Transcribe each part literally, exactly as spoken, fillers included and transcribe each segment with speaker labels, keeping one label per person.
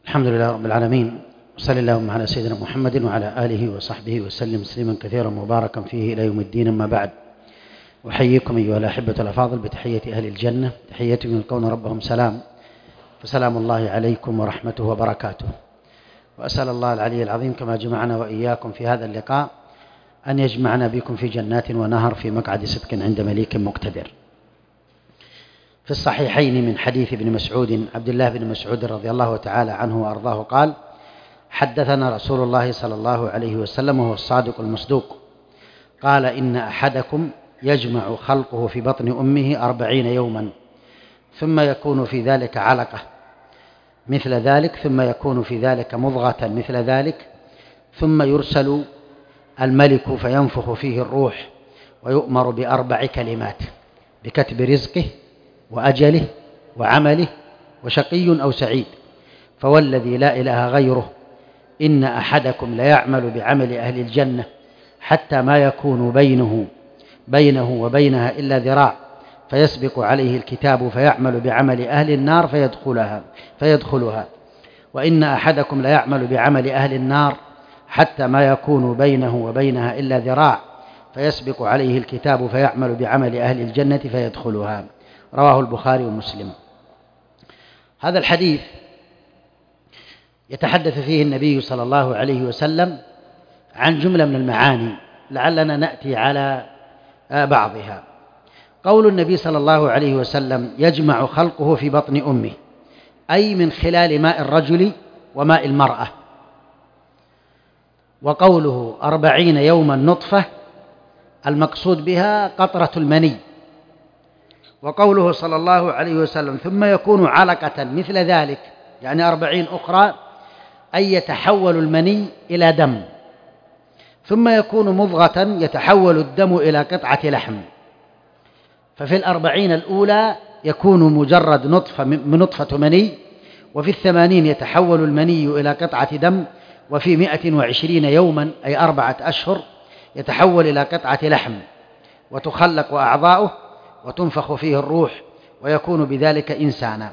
Speaker 1: الحمد لله رب العالمين، وصلى اللهم على سيدنا محمد وعلى آله وصحبه وسلم تسليما كثيرا مباركا فيه إلى يوم الدين. أما بعد، أحييكم أيها الأحبة الأفاضل بتحية أهل الجنة، تحيتهم يلقون ربهم سلام، فسلام الله عليكم ورحمته وبركاته. وأسأل الله العلي العظيم كما جمعنا وإياكم في هذا اللقاء أن يجمعنا بكم في جنات ونهر في مقعد صدق عند مليك مقتدر. في الصحيحين من حديث ابن مسعود عبد الله بن مسعود رضي الله تعالى عنه وأرضاه قال: حدثنا رسول الله صلى الله عليه وسلم وهو الصادق المصدوق قال: إن أحدكم يجمع خلقه في بطن أمه أربعين يوما ثم يكون في ذلك علقة مثل ذلك ثم يكون في ذلك مضغة مثل ذلك ثم يرسل الملك فينفخ فيه الروح ويؤمر بأربع كلمات: بكتب رزقه وأجله وعمله وشقي أو سعيد. فوالذي لا إله غيره إن أحدكم ليعمل بعمل أهل الجنة حتى ما يكون بينه بينه وبينها إلا ذراع فيسبق عليه الكتاب فيعمل بعمل أهل النار فيدخلها فيدخلها وإن أحدكم ليعمل بعمل أهل النار حتى ما يكون بينه وبينها إلا ذراع فيسبق عليه الكتاب فيعمل بعمل أهل الجنة فيدخلها. رواه البخاري ومسلم. هذا الحديث يتحدث فيه النبي صلى الله عليه وسلم عن جملة من المعاني لعلنا نأتي على بعضها. قول النبي صلى الله عليه وسلم: يجمع خلقه في بطن أمه، أي من خلال ماء الرجل وماء المرأة. وقوله أربعين يوما نطفة، المقصود بها قطرة المني. وقوله صلى الله عليه وسلم: ثم يكون علقة مثل ذلك، يعني أربعين أخرى، أي يتحول المني إلى دم، ثم يكون مضغة يتحول الدم إلى قطعة لحم. ففي الأربعين الأولى يكون مجرد نطفة من نطفة مني، وفي الثمانين يتحول المني إلى قطعة دم، وفي مئة وعشرين يوما أي أربعة أشهر يتحول إلى قطعة لحم وتخلق أعضاؤه وتنفخ فيه الروح ويكون بذلك إنسانا.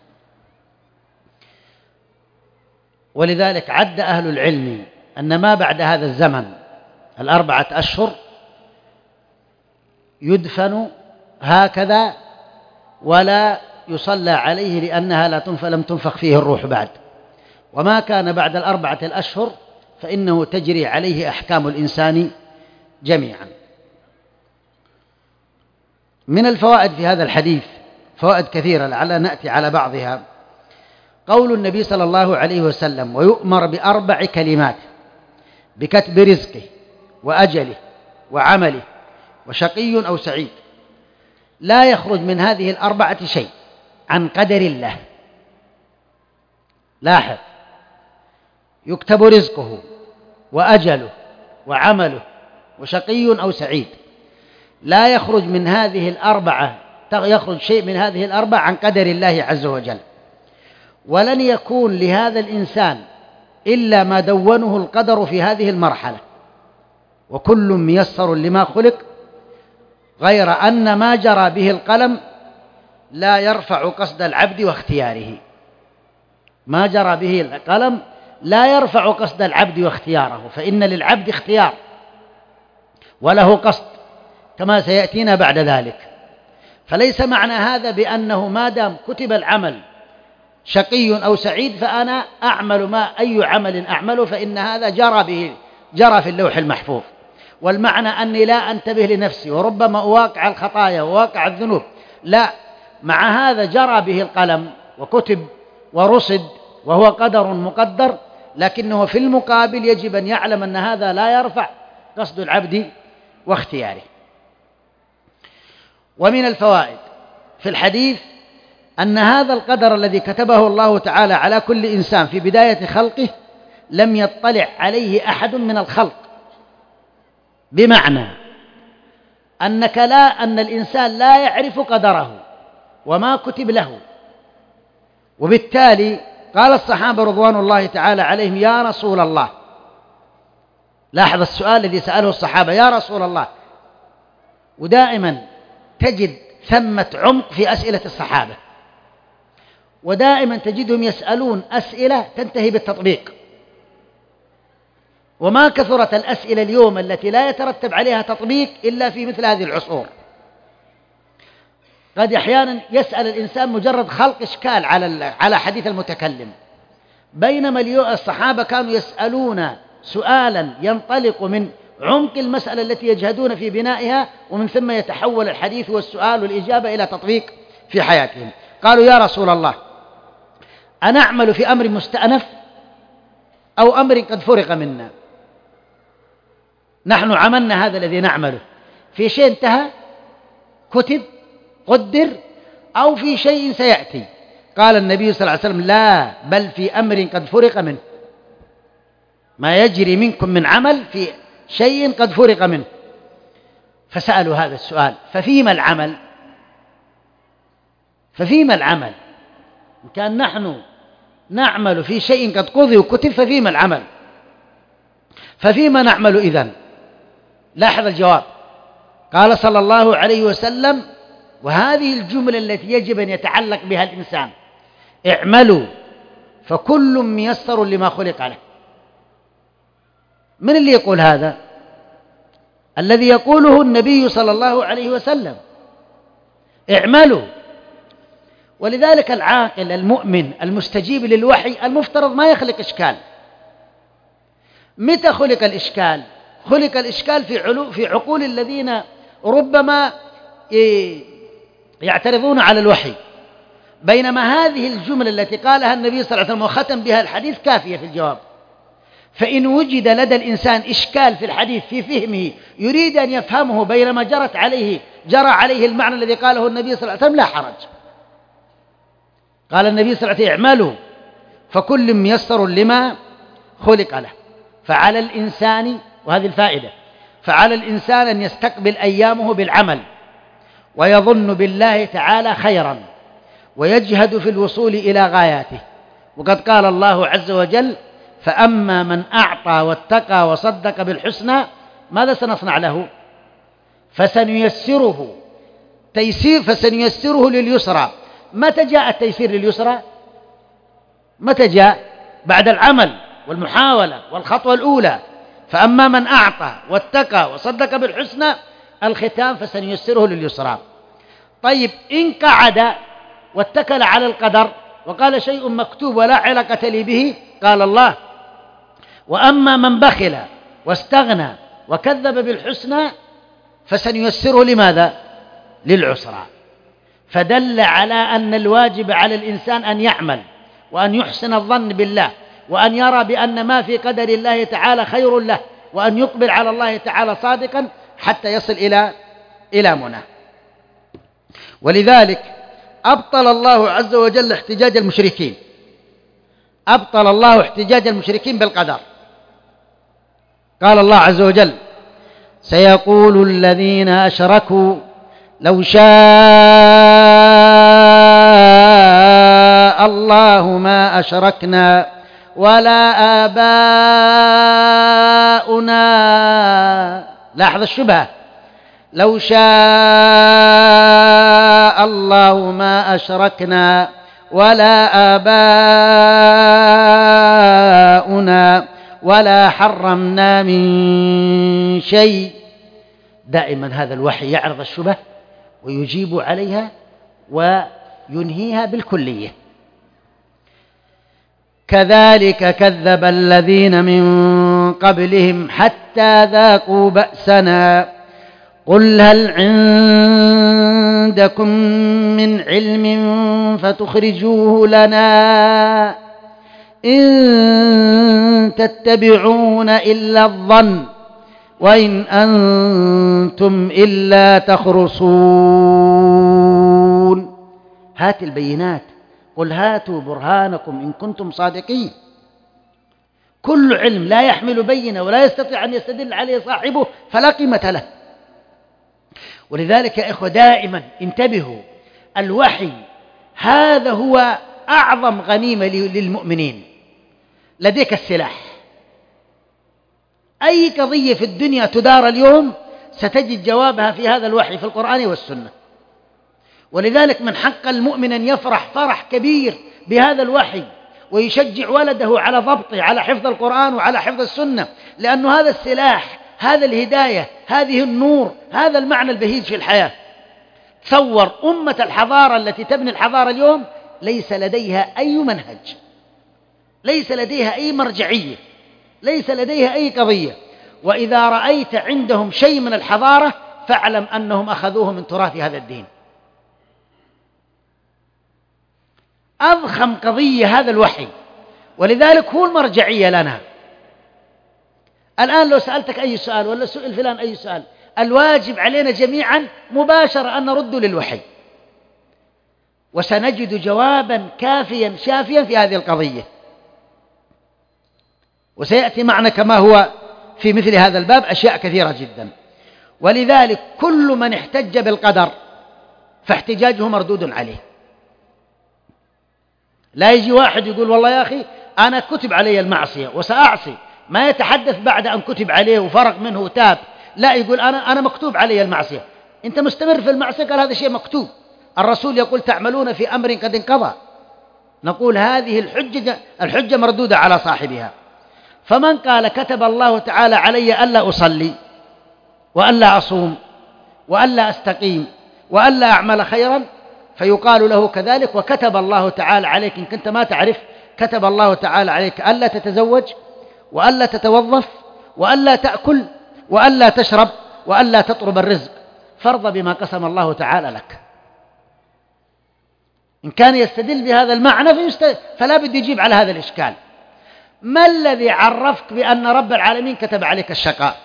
Speaker 1: ولذلك عد أهل العلم أن ما بعد هذا الزمن الأربعة أشهر يدفن هكذا ولا يصلى عليه لأنها لا تنفخ لم تنفخ فيه الروح بعد. وما كان بعد الأربعة الأشهر فإنه تجري عليه أحكام الإنسان جميعا. من الفوائد في هذا الحديث فوائد كثيرة لعلنا نأتي على بعضها. قول النبي صلى الله عليه وسلم: ويؤمر بأربع كلمات: بكتب رزقه وأجله وعمله وشقي أو سعيد. لا يخرج من هذه الأربعة شيء عن قدر الله. لاحظ: يكتب رزقه وأجله وعمله وشقي أو سعيد. لا يخرج من هذه الأربعة يخرج شيء من هذه الأربعة عن قدر الله عز وجل. ولن يكون لهذا الإنسان إلا ما دونه القدر في هذه المرحلة، وكل ميسر لما خلق، غير أن ما جرى به القلم لا يرفع قصد العبد واختياره. ما جرى به القلم لا يرفع قصد العبد واختياره، فإن للعبد اختيار وله قصد كما سيأتينا بعد ذلك. فليس معنى هذا بأنه ما دام كتب العمل شقي أو سعيد فأنا أعمل ما أي عمل أعمله فإن هذا جرى به جرى في اللوح المحفوظ. والمعنى أني لا أنتبه لنفسي وربما أواقع الخطايا وواقع الذنوب، لا، مع هذا جرى به القلم وكتب ورصد وهو قدر مقدر، لكنه في المقابل يجب أن يعلم أن هذا لا يرفع قصد العبد واختياره. ومن الفوائد في الحديث أن هذا القدر الذي كتبه الله تعالى على كل إنسان في بداية خلقه لم يطلع عليه أحد من الخلق، بمعنى أنك لا أن الإنسان لا يعرف قدره وما كتب له. وبالتالي قال الصحابة رضوان الله تعالى عليهم: يا رسول الله. لاحظ السؤال الذي سأله الصحابة: يا رسول الله. ودائما تجد ثمة عمق في أسئلة الصحابة، ودائما تجدهم يسألون أسئلة تنتهي بالتطبيق. وما كثرت الأسئلة اليوم التي لا يترتب عليها تطبيق إلا في مثل هذه العصور. قد أحيانا يسأل الإنسان مجرد خلق إشكال على على حديث المتكلم، بينما اليوم الصحابة كانوا يسألون سؤالا ينطلق من عمق المسألة التي يجهدون في بنائها، ومن ثم يتحول الحديث والسؤال والإجابة إلى تطبيق في حياتهم. قالوا يا رسول الله أنعمل في أمر مستأنف أو أمر قد فرق منا؟ نحن عملنا هذا الذي نعمله في شيء انتهى كتب قدر أو في شيء سيأتي؟ قال النبي صلى الله عليه وسلم لا، بل في أمر قد فرق منه، ما يجري منكم من عمل في شيء قد فرق منه. فسألوا هذا السؤال، ففيما العمل؟ ففيما العمل؟ كان نحن نعمل في شيء قد قضي وكتب، ففيما العمل؟ ففيما نعمل إذن؟ لاحظ الجواب، قال صلى الله عليه وسلم، وهذه الجملة التي يجب أن يتعلق بها الإنسان: اعملوا فكل ميسر لما خلق له. من اللي يقول هذا؟ الذي يقوله النبي صلى الله عليه وسلم، اعملوا. ولذلك العاقل المؤمن المستجيب للوحي المفترض ما يخلق إشكال. متى خلق الإشكال؟ خلق الإشكال في علو في عقول الذين ربما يعترضون على الوحي، بينما هذه الجملة التي قالها النبي صلى الله عليه وسلم وختم بها الحديث كافية في الجواب. فإن وجد لدى الإنسان إشكال في الحديث في فهمه يريد أن يفهمه بينما جرت عليه جرى عليه المعنى الذي قاله النبي صلى الله عليه وسلم، لا حرج. قال النبي صلى الله عليه وسلم اعملوا فكل ميسر لما خلق له. فعلى الإنسان، وهذه الفائدة، فعلى الإنسان أن يستقبل أيامه بالعمل، ويظن بالله تعالى خيرا، ويجهد في الوصول إلى غاياته. وقد قال الله عز وجل: فأما من أعطى واتقى وصدق بالحسنى ماذا سنصنع له؟ فسنيسره تيسير فسنيسره لليسرى. متى جاء التيسير لليسرى؟ متى جاء؟ بعد العمل والمحاولة والخطوة الأولى. فأما من أعطى واتقى وصدق بالحسنى، الختام فسنيسره لليسرى. طيب إن قعد واتكل على القدر وقال شيء مكتوب ولا علاقة لي به، قال الله: وأما من بخل واستغنى وكذب بالحسنى فسنيسره لماذا؟ للعسرى. فدل على أن الواجب على الإنسان أن يعمل، وأن يحسن الظن بالله، وأن يرى بأن ما في قدر الله تعالى خير له، وأن يقبل على الله تعالى صادقا حتى يصل إلى إلى منى. ولذلك أبطل الله عز وجل احتجاج المشركين، أبطل الله احتجاج المشركين بالقدر. قال الله عز وجل: سيقول الذين أشركوا لو شاء الله ما أشركنا ولا آباؤنا. لاحظ الشبهة: لو شاء الله ما أشركنا ولا آباؤنا ولا حرمنا من شيء. دائما هذا الوحي يعرض الشبهة ويجيب عليها وينهيها بالكلية. كذلك كذب الذين من قبلهم حتى ذاقوا بأسنا قل هل عندكم من علم فتخرجوه لنا إن تتبعون إلا الظن وإن أنتم إلا تخرصون. هات البينات، قل هاتوا برهانكم إن كنتم صادقين. كل علم لا يحمل بينة ولا يستطيع أن يستدل عليه صاحبه فلا قيمة له. ولذلك يا إخوة دائما انتبهوا، الوحي هذا هو أعظم غنيمة للمؤمنين. لديك السلاح، أي قضية في الدنيا تدار اليوم ستجد جوابها في هذا الوحي في القرآن والسنة. ولذلك من حق المؤمن أن يفرح فرح كبير بهذا الوحي ويشجع ولده على ضبطه، على حفظ القرآن وعلى حفظ السنة، لأن هذا السلاح، هذا الهداية، هذه النور، هذا المعنى البهيج في الحياة. تصور أمة الحضارة التي تبني الحضارة اليوم ليس لديها أي منهج، ليس لديها أي مرجعية، ليس لديها أي قضية. وإذا رأيت عندهم شيء من الحضارة فاعلم أنهم أخذوه من تراث هذا الدين. أضخم قضية هذا الوحي، ولذلك هو المرجعية لنا. الآن لو سألتك أي سؤال ولا سئل فلان أي سؤال، الواجب علينا جميعا مباشرة أن نرد للوحي، وسنجد جوابا كافيا شافيا في هذه القضية. وسيأتي معنا كما هو في مثل هذا الباب أشياء كثيرة جدا. ولذلك كل من احتج بالقدر فاحتجاجه مردود عليه. لا يجي واحد يقول والله يا أخي أنا كتب علي المعصية وسأعصي، ما يتحدث بعد أن كتب عليه وفرق منه وتاب، لا يقول أنا أنا مكتوب علي المعصية. أنت مستمر في المعصية، قال هذا شيء مكتوب. الرسول يقول تعملون في أمر قد انقضى. نقول هذه الحجة الحجة مردودة على صاحبها. فمن قال كتب الله تعالى علي ألا أصلي وألا أصوم وألا أستقيم وألا أعمل خيرا، فيقال له كذلك وكتب الله تعالى عليك، إن كنت ما تعرف، كتب الله تعالى عليك ألا تتزوج وألا تتوظف وألا تأكل وألا تشرب وألا تطلب الرزق، فرض بما قسم الله تعالى لك. إن كان يستدل بهذا المعنى فيست... فلا بد يجيب على هذا الإشكال. ما الذي عرفك بأن رب العالمين كتب عليك الشقاء؟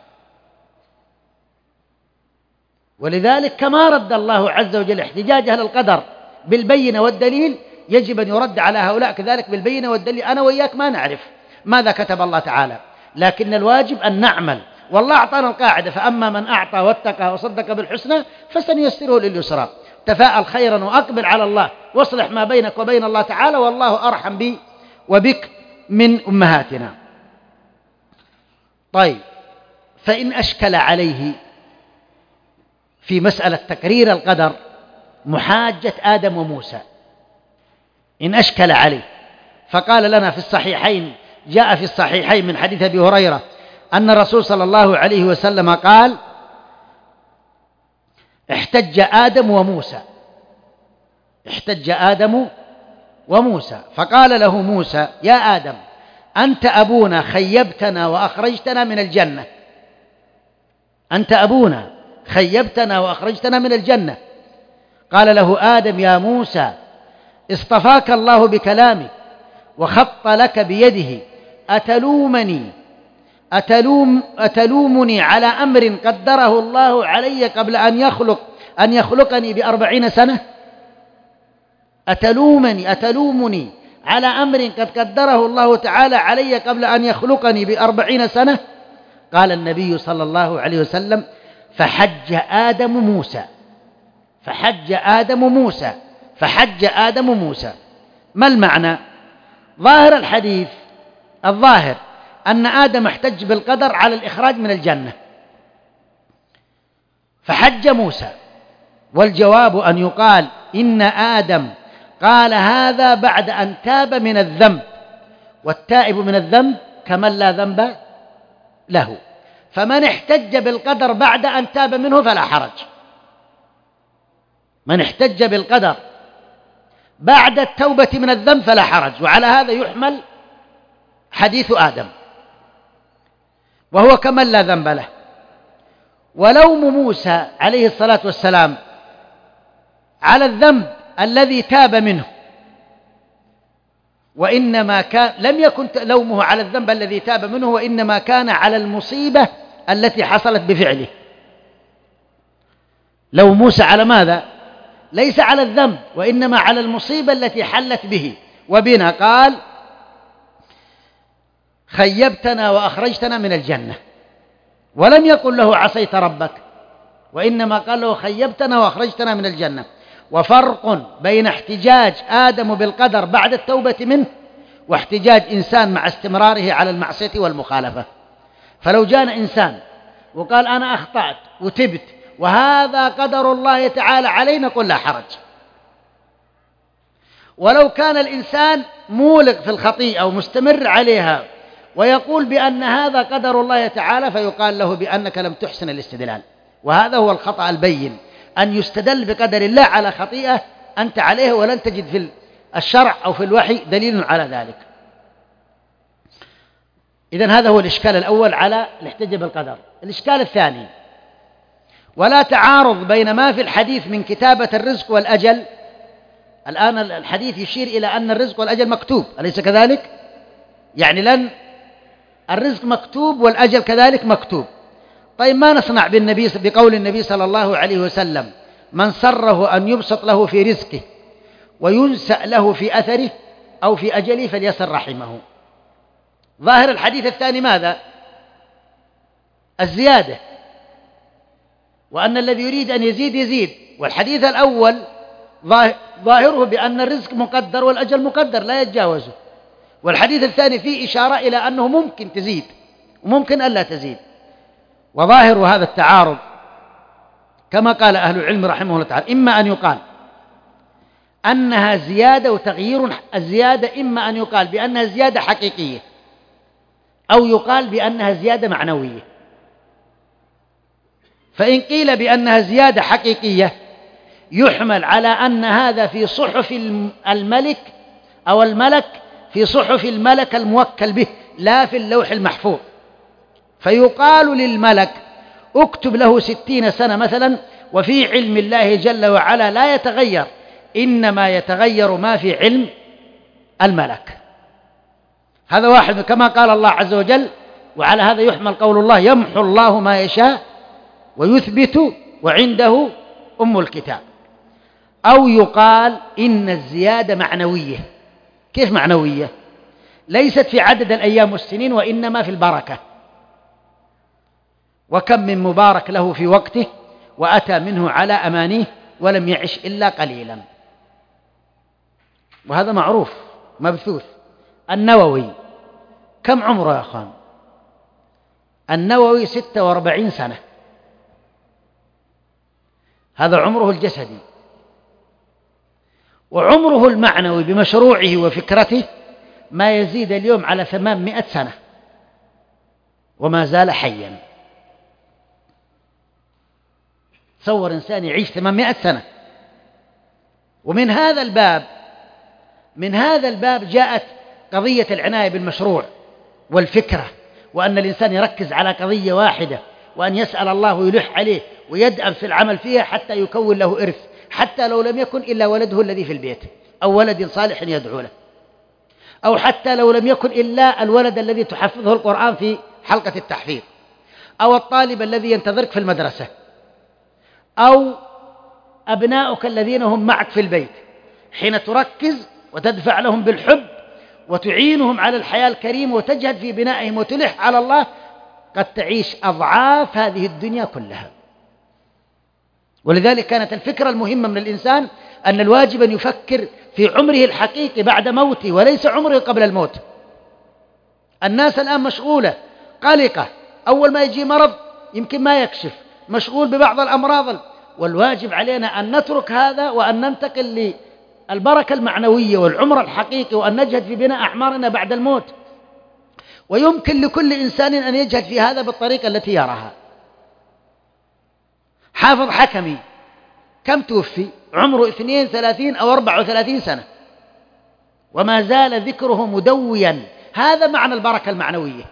Speaker 1: ولذلك كما رد الله عز وجل احتجاج أهل القدر بالبينة والدليل، يجب أن يرد على هؤلاء كذلك بالبينة والدليل. أنا وإياك ما نعرف ماذا كتب الله تعالى، لكن الواجب أن نعمل. والله أعطانا القاعدة: فأما من أعطى واتقى وصدق بالحسنى فسنيسره لليسرى. تفاءل خيرا وأقبل على الله، واصلح ما بينك وبين الله تعالى، والله أرحم بي وبك من أمهاتنا. طيب، فإن أشكل عليه في مسألة تقرير القدر محاجة آدم وموسى، إن أشكل عليه، فقال لنا في الصحيحين، جاء في الصحيحين من حديث أبي هريرة أن الرسول صلى الله عليه وسلم قال: احتج آدم وموسى احتج آدم وموسى فقال له موسى: يا آدم، أنت أبونا خيبتنا وأخرجتنا من الجنة أنت أبونا خيبتنا وأخرجتنا من الجنة. قال له آدم: يا موسى، اصطفاك الله بكلامه وخط لك بيده، أتلومني أتلوم أتلومني على أمر قدره الله علي قبل أن يخلق أن يخلقني بأربعين سنة؟ أتلومني أتلومني على أمر قد قدره الله تعالى علي قبل أن يخلقني بأربعين سنة؟ قال النبي صلى الله عليه وسلم: فحج آدم موسى فحج آدم موسى فحج آدم موسى. ما المعنى؟ ظاهر الحديث الظاهر أن آدم احتج بالقدر على الإخراج من الجنة، فحج موسى. والجواب أن يقال إن آدم قال هذا بعد أن تاب من الذنب، والتائب من الذنب كمن لا ذنب له. فمن احتج بالقدر بعد أن تاب منه فلا حرج. من احتج بالقدر بعد التوبة من الذنب فلا حرج. وعلى هذا يحمل حديث آدم، وهو كمن لا ذنب له. ولوم موسى عليه الصلاة والسلام على الذنب الذي تاب منه، وإنما كان لم يكن لومه على الذنب الذي تاب منه، وإنما كان على المصيبة التي حصلت بفعله. لوم موسى على ماذا؟ ليس على الذنب، وإنما على المصيبة التي حلت به وبنا. قال: خيبتنا وأخرجتنا من الجنة، ولم يقل له عصيت ربك، وإنما قال له خيبتنا وأخرجتنا من الجنة. وفرق بين احتجاج آدم بالقدر بعد التوبة منه واحتجاج إنسان مع استمراره على المعصية والمخالفة. فلو جاءنا إنسان وقال أنا أخطأت وتبت وهذا قدر الله تعالى علينا، نقول لا حرج. ولو كان الإنسان مولق في الخطيئة ومستمر عليها ويقول بأن هذا قدر الله تعالى، فيقال له بأنك لم تحسن الاستدلال. وهذا هو الخطأ البين، أن يستدل بقدر الله على خطيئة أنت عليه ولن تجد في الشرع أو في الوحي دليل على ذلك. إذن هذا هو الإشكال الأول على الاحتجاج بالقدر. الإشكال الثاني: ولا تعارض بين ما في الحديث من كتابة الرزق والأجل. الآن الحديث يشير إلى أن الرزق والأجل مكتوب، أليس كذلك؟ يعني لن الرزق مكتوب والأجل كذلك مكتوب. طيب ما نصنع بالنبي بقول النبي صلى الله عليه وسلم: من سره أن يبسط له في رزقه وينسأ له في أثره أو في أجله فليصل رحمه. ظاهر الحديث الثاني ماذا؟ الزيادة، وأن الذي يريد أن يزيد يزيد. والحديث الأول ظاهره بأن الرزق مقدر والأجل مقدر لا يتجاوزه. والحديث الثاني فيه إشارة إلى أنه ممكن تزيد وممكن ألا تزيد. وظاهر هذا التعارض كما قال أهل العلم رحمه الله تعالى: إما أن يقال أنها زيادة وتغيير الزيادة، إما أن يقال بأنها زيادة حقيقية، أو يقال بأنها زيادة معنوية. فإن قيل بأنها زيادة حقيقية يحمل على أن هذا في صحف الملك أو الملك، في صحف الملك الموكل به، لا في اللوح المحفوظ. فيقال للملك: اكتب له ستين سنة مثلا، وفي علم الله جل وعلا لا يتغير، إنما يتغير ما في علم الملك. هذا واحد، كما قال الله عز وجل. وعلى هذا يحمل قول الله: يمحو الله ما يشاء ويثبت وعنده أم الكتاب. أو يقال إن الزيادة معنوية. كيف معنوية؟ ليست في عدد الأيام والسنين، وإنما في البركة. وكم من مبارك له في وقته وأتى منه على أمانيه ولم يعش إلا قليلا. وهذا معروف مبثوث. النووي كم عمره يا أخوان؟ النووي ستة وأربعين سنة، هذا عمره الجسدي. وعمره المعنوي بمشروعه وفكرته ما يزيد اليوم على ثمانمائة سنة، وما زال حيا. تصور إنسان يعيش ثمانمائة سنة. ومن هذا الباب من هذا الباب جاءت قضية العناية بالمشروع والفكرة، وأن الإنسان يركز على قضية واحدة، وأن يسأل الله ويلح عليه ويدأب في العمل فيها حتى يكون له إرث، حتى لو لم يكن إلا ولده الذي في البيت، أو ولد صالح يدعو له، أو حتى لو لم يكن إلا الولد الذي تحفظه القرآن في حلقة التحفيظ، أو الطالب الذي ينتظرك في المدرسة، أو أبناؤك الذين هم معك في البيت. حين تركز وتدفع لهم بالحب وتعينهم على الحياة الكريمة وتجهد في بنائهم وتلح على الله، قد تعيش أضعاف هذه الدنيا كلها. ولذلك كانت الفكرة المهمة من الإنسان أن الواجب أن يفكر في عمره الحقيقي بعد موته، وليس عمره قبل الموت. الناس الآن مشغولة قلقة، أول ما يجي مرض يمكن ما يكشف، مشغول ببعض الأمراض. والواجب علينا أن نترك هذا وأن ننتقل للبركة المعنوية والعمر الحقيقي، وأن نجهد في بناء أعمارنا بعد الموت. ويمكن لكل إنسان أن يجهد في هذا بالطريقة التي يراها. حافظ حكمي كم توفي؟ عمره اثنين وثلاثين أو أربعة وثلاثين سنة، وما زال ذكره مدويا. هذا معنى البركة المعنوية.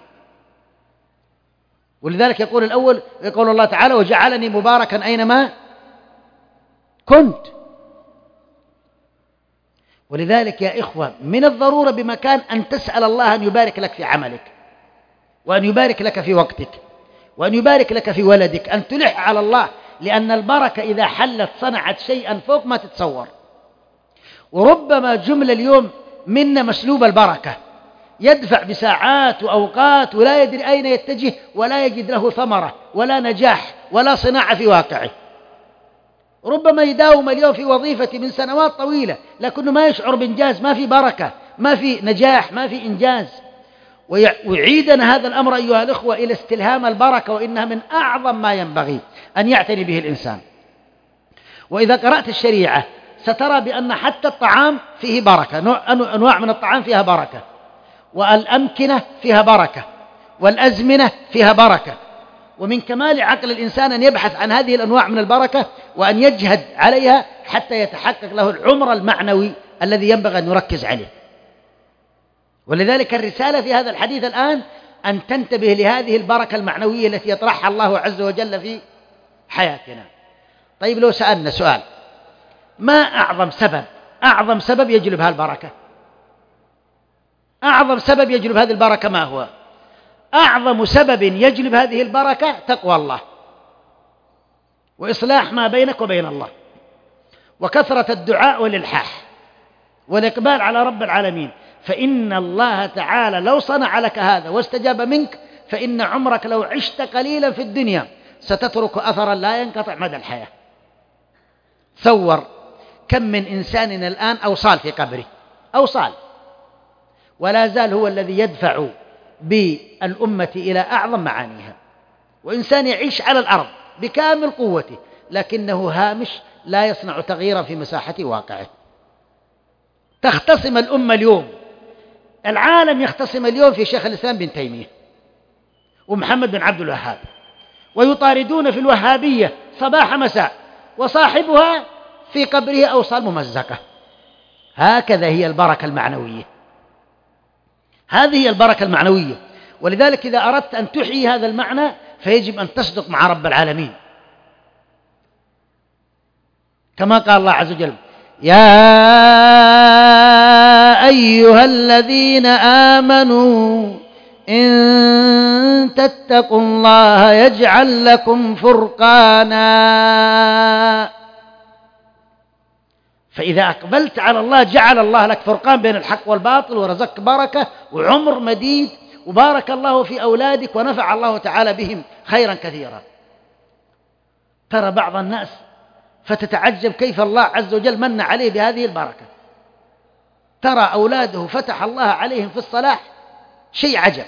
Speaker 1: ولذلك يقول الأول، يقول الله تعالى: وجعلني مباركا أينما كنت. ولذلك يا إخوة من الضرورة بمكان أن تسأل الله أن يبارك لك في عملك، وأن يبارك لك في وقتك، وأن يبارك لك في ولدك، أن تلح على الله، لأن البركة إذا حلت صنعت شيئا فوق ما تتصور. وربما جملة اليوم منا مسلوب البركة، يدفع بساعات وأوقات ولا يدري أين يتجه، ولا يجد له ثمرة ولا نجاح ولا صناعة في واقعه. ربما يداوم اليوم في وظيفة من سنوات طويلة، لكنه ما يشعر بإنجاز، ما في بركة، ما في نجاح، ما في إنجاز. ويعيدنا هذا الأمر أيها الأخوة إلى استلهام البركة، وإنها من أعظم ما ينبغي أن يعتني به الإنسان. وإذا قرأت الشريعة سترى بأن حتى الطعام فيه بركة، أنواع من الطعام فيها بركة، والأمكنة فيها بركة، والأزمنة فيها بركة. ومن كمال عقل الإنسان أن يبحث عن هذه الأنواع من البركة وأن يجهد عليها حتى يتحقق له العمر المعنوي الذي ينبغي أن نركز عليه. ولذلك الرسالة في هذا الحديث الآن أن تنتبه لهذه البركة المعنوية التي يطرحها الله عز وجل في حياتنا. طيب لو سألنا سؤال: ما أعظم سبب أعظم سبب يجلب هذه البركة؟ أعظم سبب يجلب هذه البركة ما هو؟ أعظم سبب يجلب هذه البركة تقوى الله، وإصلاح ما بينك وبين الله، وكثرة الدعاء والإلحاح والإقبال على رب العالمين. فإن الله تعالى لو صنع لك هذا واستجاب منك فإن عمرك لو عشت قليلا في الدنيا ستترك أثرا لا ينقطع مدى الحياة. تصور كم من إنسان الآن أوصال في قبره، أوصال، ولا زال هو الذي يدفع بالأمة إلى أعظم معانيها، وإنسان يعيش على الأرض بكامل قوته لكنه هامش لا يصنع تغييرا في مساحة واقعه. تختصم الأمة اليوم، العالم يختصم اليوم في شيخ الإسلام بن تيمية ومحمد بن عبد الوهاب، ويطاردون في الوهابية صباح مساء، وصاحبها في قبره أوصال ممزقة. هكذا هي البركة المعنوية، هذه هي البركة المعنوية. ولذلك إذا أردت أن تحيي هذا المعنى فيجب أن تصدق مع رب العالمين، كما قال الله عز وجل: يا أيها الذين آمنوا إن تتقوا الله يجعل لكم فرقانا. فإذا أقبلت على الله جعل الله لك فرقان بين الحق والباطل، ورزقك بركة وعمر مديد، وبارك الله في أولادك ونفع الله تعالى بهم خيرا كثيرا. ترى بعض الناس فتتعجب كيف الله عز وجل من عليه بهذه البركة، ترى أولاده فتح الله عليهم في الصلاح، شيء عجب.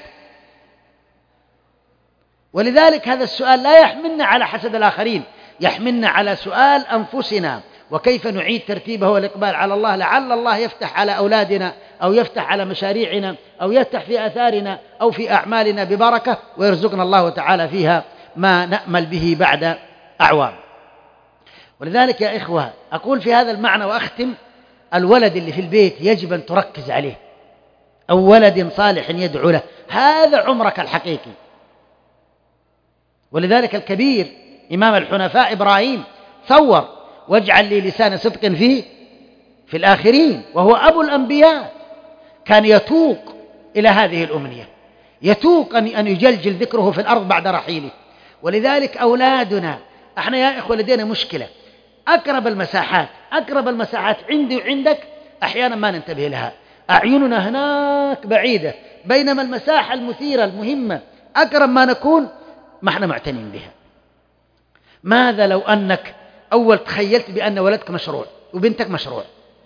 Speaker 1: ولذلك هذا السؤال لا يحملنا على حسد الآخرين، يحملنا على سؤال أنفسنا وكيف نعيد ترتيبه والإقبال على الله، لعل الله يفتح على أولادنا أو يفتح على مشاريعنا أو يفتح في آثارنا أو في أعمالنا ببركة، ويرزقنا الله تعالى فيها ما نأمل به بعد أعوام. ولذلك يا إخوة أقول في هذا المعنى وأختم: الولد اللي في البيت يجب أن تركز عليه، أو ولد صالح يدعو له، هذا عمرك الحقيقي. ولذلك الكبير إمام الحنفاء إبراهيم ثور: واجعل لي لسان صدق فيه في الآخرين، وهو أبو الأنبياء. كان يتوق إلى هذه الأمنية، يتوق أن يجلجل ذكره في الأرض بعد رحيله. ولذلك أولادنا، احنا يا إخوة لدينا مشكلة، أقرب المساحات أقرب المساحات عندي وعندك أحيانا ما ننتبه لها، أعيننا هناك بعيدة، بينما المساحة المثيرة المهمة أقرب ما نكون ما احنا معتنين بها. ماذا لو أنك أول تخيلت بأن ولدك مشروع وبنتك مشروع؟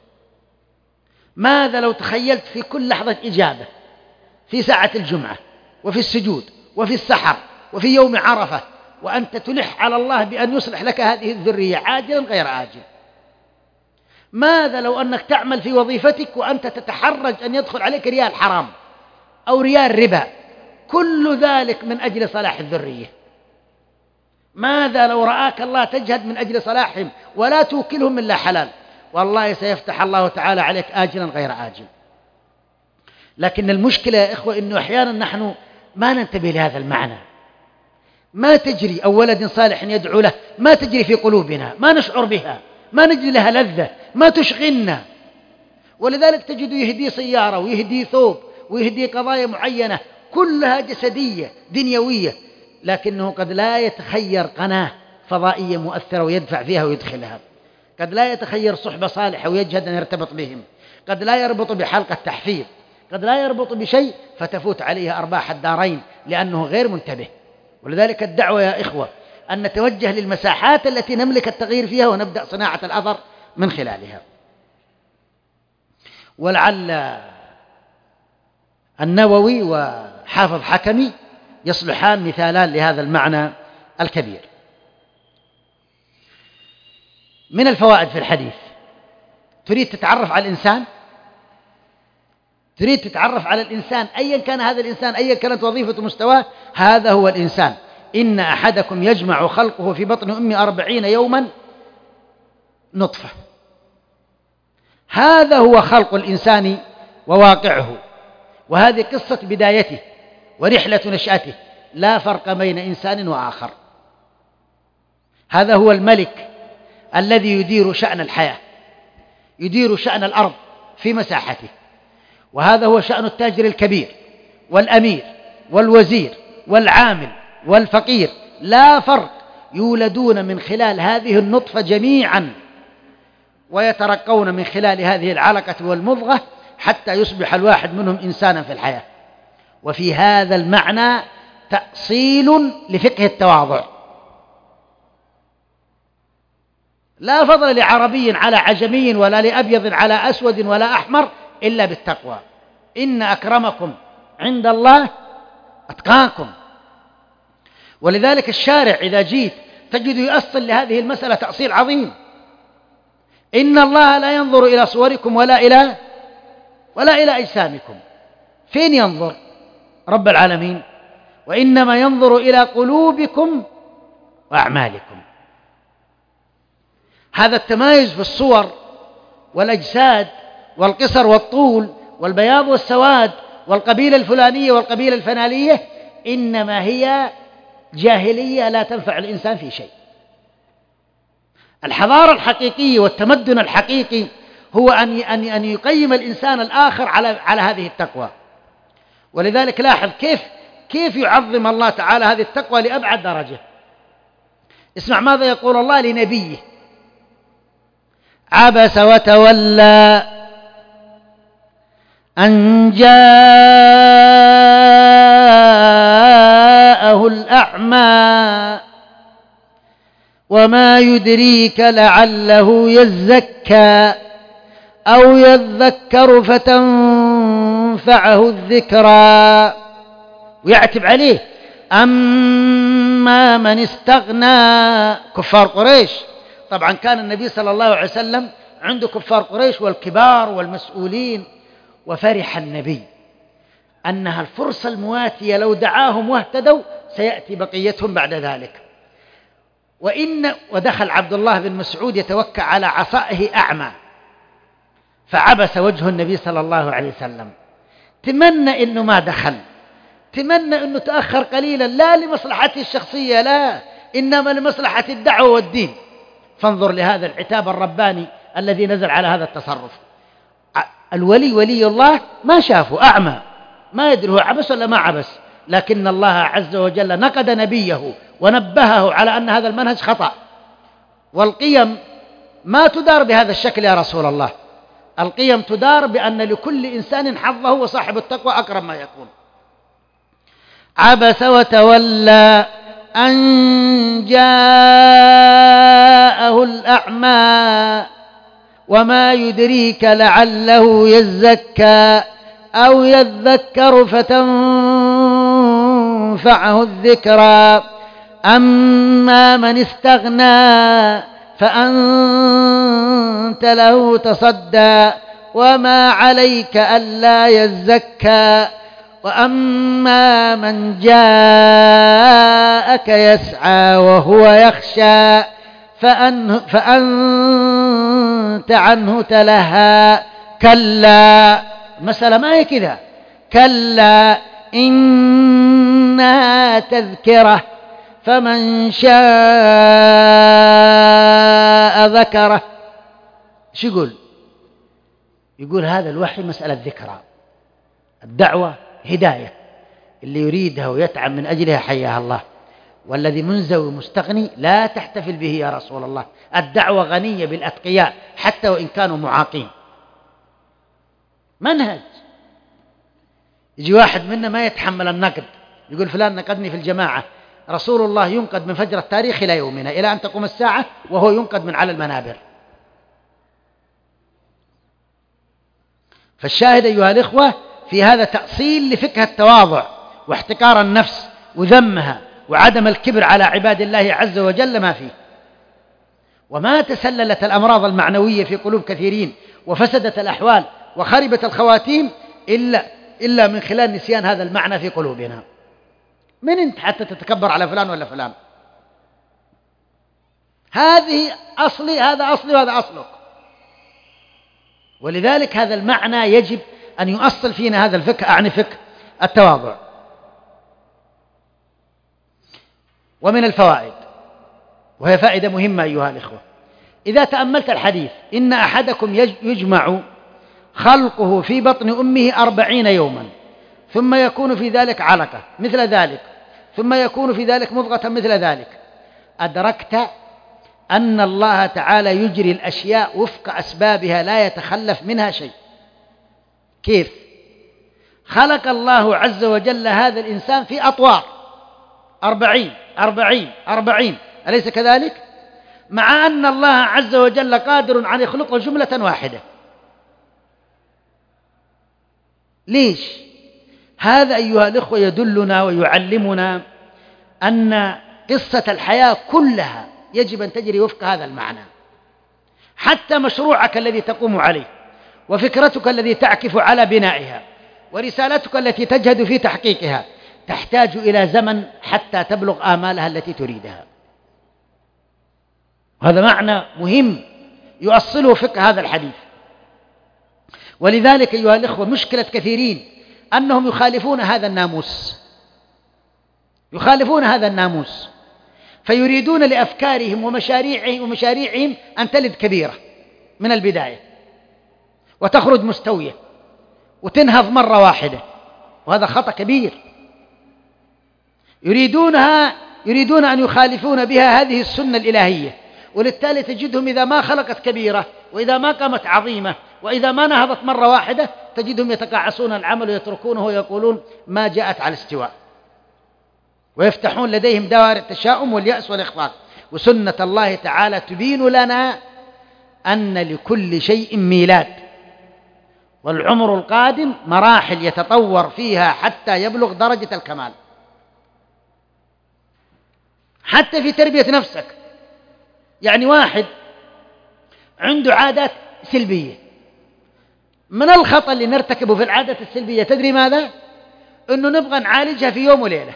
Speaker 1: ماذا لو تخيلت في كل لحظة إجابة، في ساعة الجمعة وفي السجود وفي السحر وفي يوم عرفة، وأنت تلح على الله بأن يصلح لك هذه الذرية عاجلا غير آجل؟ ماذا لو أنك تعمل في وظيفتك وأنت تتحرج أن يدخل عليك ريال حرام أو ريال ربا، كل ذلك من أجل صلاح الذرية؟ ماذا لو رآك الله تجهد من أجل صلاحهم ولا توكلهم من لا حلال؟ والله سيفتح الله تعالى عليك آجلا غير آجل. لكن المشكلة يا إخوة إنه أحيانا نحن ما ننتبه لهذا المعنى، ما تجري أو ولد صالح يدعو له ما تجري في قلوبنا، ما نشعر بها، ما نجد لها لذة، ما تشغلنا. ولذلك تجد يهدي سيارة ويهدي ثوب ويهدي قضايا معينة كلها جسدية دنيوية، لكنه قد لا يتخير قناة فضائية مؤثرة ويدفع فيها ويدخلها، قد لا يتخير صحبة صالحة ويجهد أن يرتبط بهم، قد لا يربط بحلقة تحفيظ، قد لا يربط بشيء فتفوت عليه أرباح الدارين لأنه غير منتبه. ولذلك الدعوة يا إخوة أن نتوجه للمساحات التي نملك التغيير فيها ونبدأ صناعة الأثر من خلالها. ولعل النووي وحافظ حكمي يصلحان مثالان لهذا المعنى الكبير. من الفوائد في الحديث تريد تتعرف على الإنسان؟ تريد تتعرف على الإنسان أيا كان هذا الإنسان، أيا كانت وظيفة مستواه، هذا هو الإنسان. إن أحدكم يجمع خلقه في بطن أمه أربعين يوما نطفة. هذا هو خلق الإنسان وواقعه، وهذه قصة بدايته ورحلة نشأته، لا فرق بين إنسان وآخر. هذا هو الملك الذي يدير شأن الحياة، يدير شأن الأرض في مساحته. وهذا هو شأن التاجر الكبير والأمير والوزير والعامل والفقير، لا فرق، يولدون من خلال هذه النطفة جميعا، ويترقون من خلال هذه العلقة والمضغة حتى يصبح الواحد منهم إنسانا في الحياة. وفي هذا المعنى تأصيل لفقه التواضع. لا فضل لعربي على عجمي ولا لأبيض على أسود ولا أحمر إلا بالتقوى. إن أكرمكم عند الله أتقاكم. ولذلك الشارع إذا جيت تجد يؤصل لهذه المسألة تأصيل عظيم. إن الله لا ينظر إلى صوركم ولا إلى ولا إلى أجسامكم. فين ينظر رب العالمين؟ وإنما ينظر إلى قلوبكم وأعمالكم. هذا التمايز في الصور والأجساد والقصر والطول والبياض والسواد والقبيلة الفلانية والقبيلة الفلانية إنما هي جاهلية لا تنفع الإنسان في شيء. الحضارة الحقيقية والتمدن الحقيقي هو أن أن يقيم الإنسان الآخر على على هذه التقوى. ولذلك لاحظ كيف كيف يعظم الله تعالى هذه التقوى لأبعد درجة. اسمع ماذا يقول الله لنبيه: عبس وتولى أن جاءه الأعمى وما يدريك لعله يزكى أو يذكر فتنفعه الذكرى. ويعتب عليه: أما من استغنى. كفار قريش طبعا كان النبي صلى الله عليه وسلم عنده كفار قريش والكبار والمسؤولين، وفرح النبي أنها الفرصة المواتية، لو دعاهم واهتدوا سيأتي بقيتهم بعد ذلك. وإن ودخل عبد الله بن مسعود يتوكى على عصائه أعمى، فعبس وجه النبي صلى الله عليه وسلم. تمنى إنه ما دخل، تمنى إنه تأخر قليلا، لا لمصلحته الشخصية، لا، إنما لمصلحة الدعوة والدين. فانظر لهذا العتاب الرباني الذي نزل على هذا التصرف. الولي ولي الله ما شافه، أعمى، ما يدري هو عبس ولا ما عبس، لكن الله عز وجل نقد نبيه ونبهه على أن هذا المنهج خطأ. والقيم ما تدار بهذا الشكل يا رسول الله. القيم تدار بأن لكل إنسان حظه، وصاحب التقوى أكرم ما يكون. عبس وتولى أن جاءه الأعمى وما يدريك لعله يزكى أو يذكر فتنفعه الذكرى. أما من استغنى فأنت له تصدى وما عليك ألا يزكى. وأما من جاءك يسعى وهو يخشى فأن فأنت عنه تلهى. كلا، المسألة ما هي كذا، كلا إنها تذكرة فمن شاء ذكره. شو يقول؟ يقول هذا الوحي مسألة ذكرى، الدعوة هداية، اللي يريدها ويتعب من أجلها حياها الله. والذي منزوي مستغني لا تحتفل به يا رسول الله. الدعوة غنية بالأتقياء حتى وإن كانوا معاقين. منهج. يجي واحد منا ما يتحمل النقد، يقول فلان نقدني في الجماعة. رسول الله ينقد من فجر التاريخ إلى يومنا، إلى أن تقوم الساعة وهو ينقد من على المنابر. فالشاهد أيها الإخوة في هذا تأصيل لفقه التواضع واحتقار النفس وذمها وعدم الكبر على عباد الله عز وجل ما فيه. وما تسللت الأمراض المعنوية في قلوب كثيرين وفسدت الأحوال وخربت الخواتيم إلا, إلا من خلال نسيان هذا المعنى في قلوبنا. من أنت حتى تتكبر على فلان ولا فلان؟ هذه أصلي، هذا أصلي وهذا أصلك. ولذلك هذا المعنى يجب أن يؤصل فينا هذا الفقه، أعني فقه التواضع. ومن الفوائد، وهي فائدة مهمة أيها الإخوة، إذا تأملت الحديث: إن أحدكم يجمع خلقه في بطن أمه أربعين يوما ثم يكون في ذلك علقة مثل ذلك ثم يكون في ذلك مضغة مثل ذلك، أدركت أن الله تعالى يجري الأشياء وفق أسبابها لا يتخلف منها شيء. كيف؟ خلق الله عز وجل هذا الإنسان في أطوار أربعين أربعين أربعين، أليس كذلك؟ مع أن الله عز وجل قادر أن يخلقه جملة واحدة. ليش؟ هذا أيها الإخوة يدلنا ويعلمنا أن قصة الحياة كلها يجب أن تجري وفق هذا المعنى. حتى مشروعك الذي تقوم عليه، وفكرتك التي تعكف على بنائها، ورسالتك التي تجهد في تحقيقها، تحتاج إلى زمن حتى تبلغ آمالها التي تريدها. هذا معنى مهم يؤصله فقه هذا الحديث. ولذلك أيها الإخوة مشكلة كثيرين أنهم يخالفون هذا الناموس، يخالفون هذا الناموس فيريدون لأفكارهم ومشاريعهم ومشاريعهم أن تلد كبيرة من البداية وتخرج مستوية وتنهض مرة واحدة، وهذا خطأ كبير. يريدونها يريدون أن يخالفون بها هذه السنة الإلهية، وللتالي تجدهم إذا ما خلقت كبيرة، وإذا ما قامت عظيمة، وإذا ما نهضت مرة واحدة، تجدهم يتقاعسون العمل ويتركونه ويقولون ما جاءت على الاستواء، ويفتحون لديهم دوائر التشاؤم واليأس والإخفاق. وسنة الله تعالى تبين لنا أن لكل شيء ميلاد، والعمر القادم مراحل يتطور فيها حتى يبلغ درجة الكمال. حتى في تربية نفسك، يعني واحد عنده عادات سلبية، من الخطأ اللي نرتكبه في العادات السلبية تدري ماذا؟ أنه نبغى نعالجها في يوم وليلة،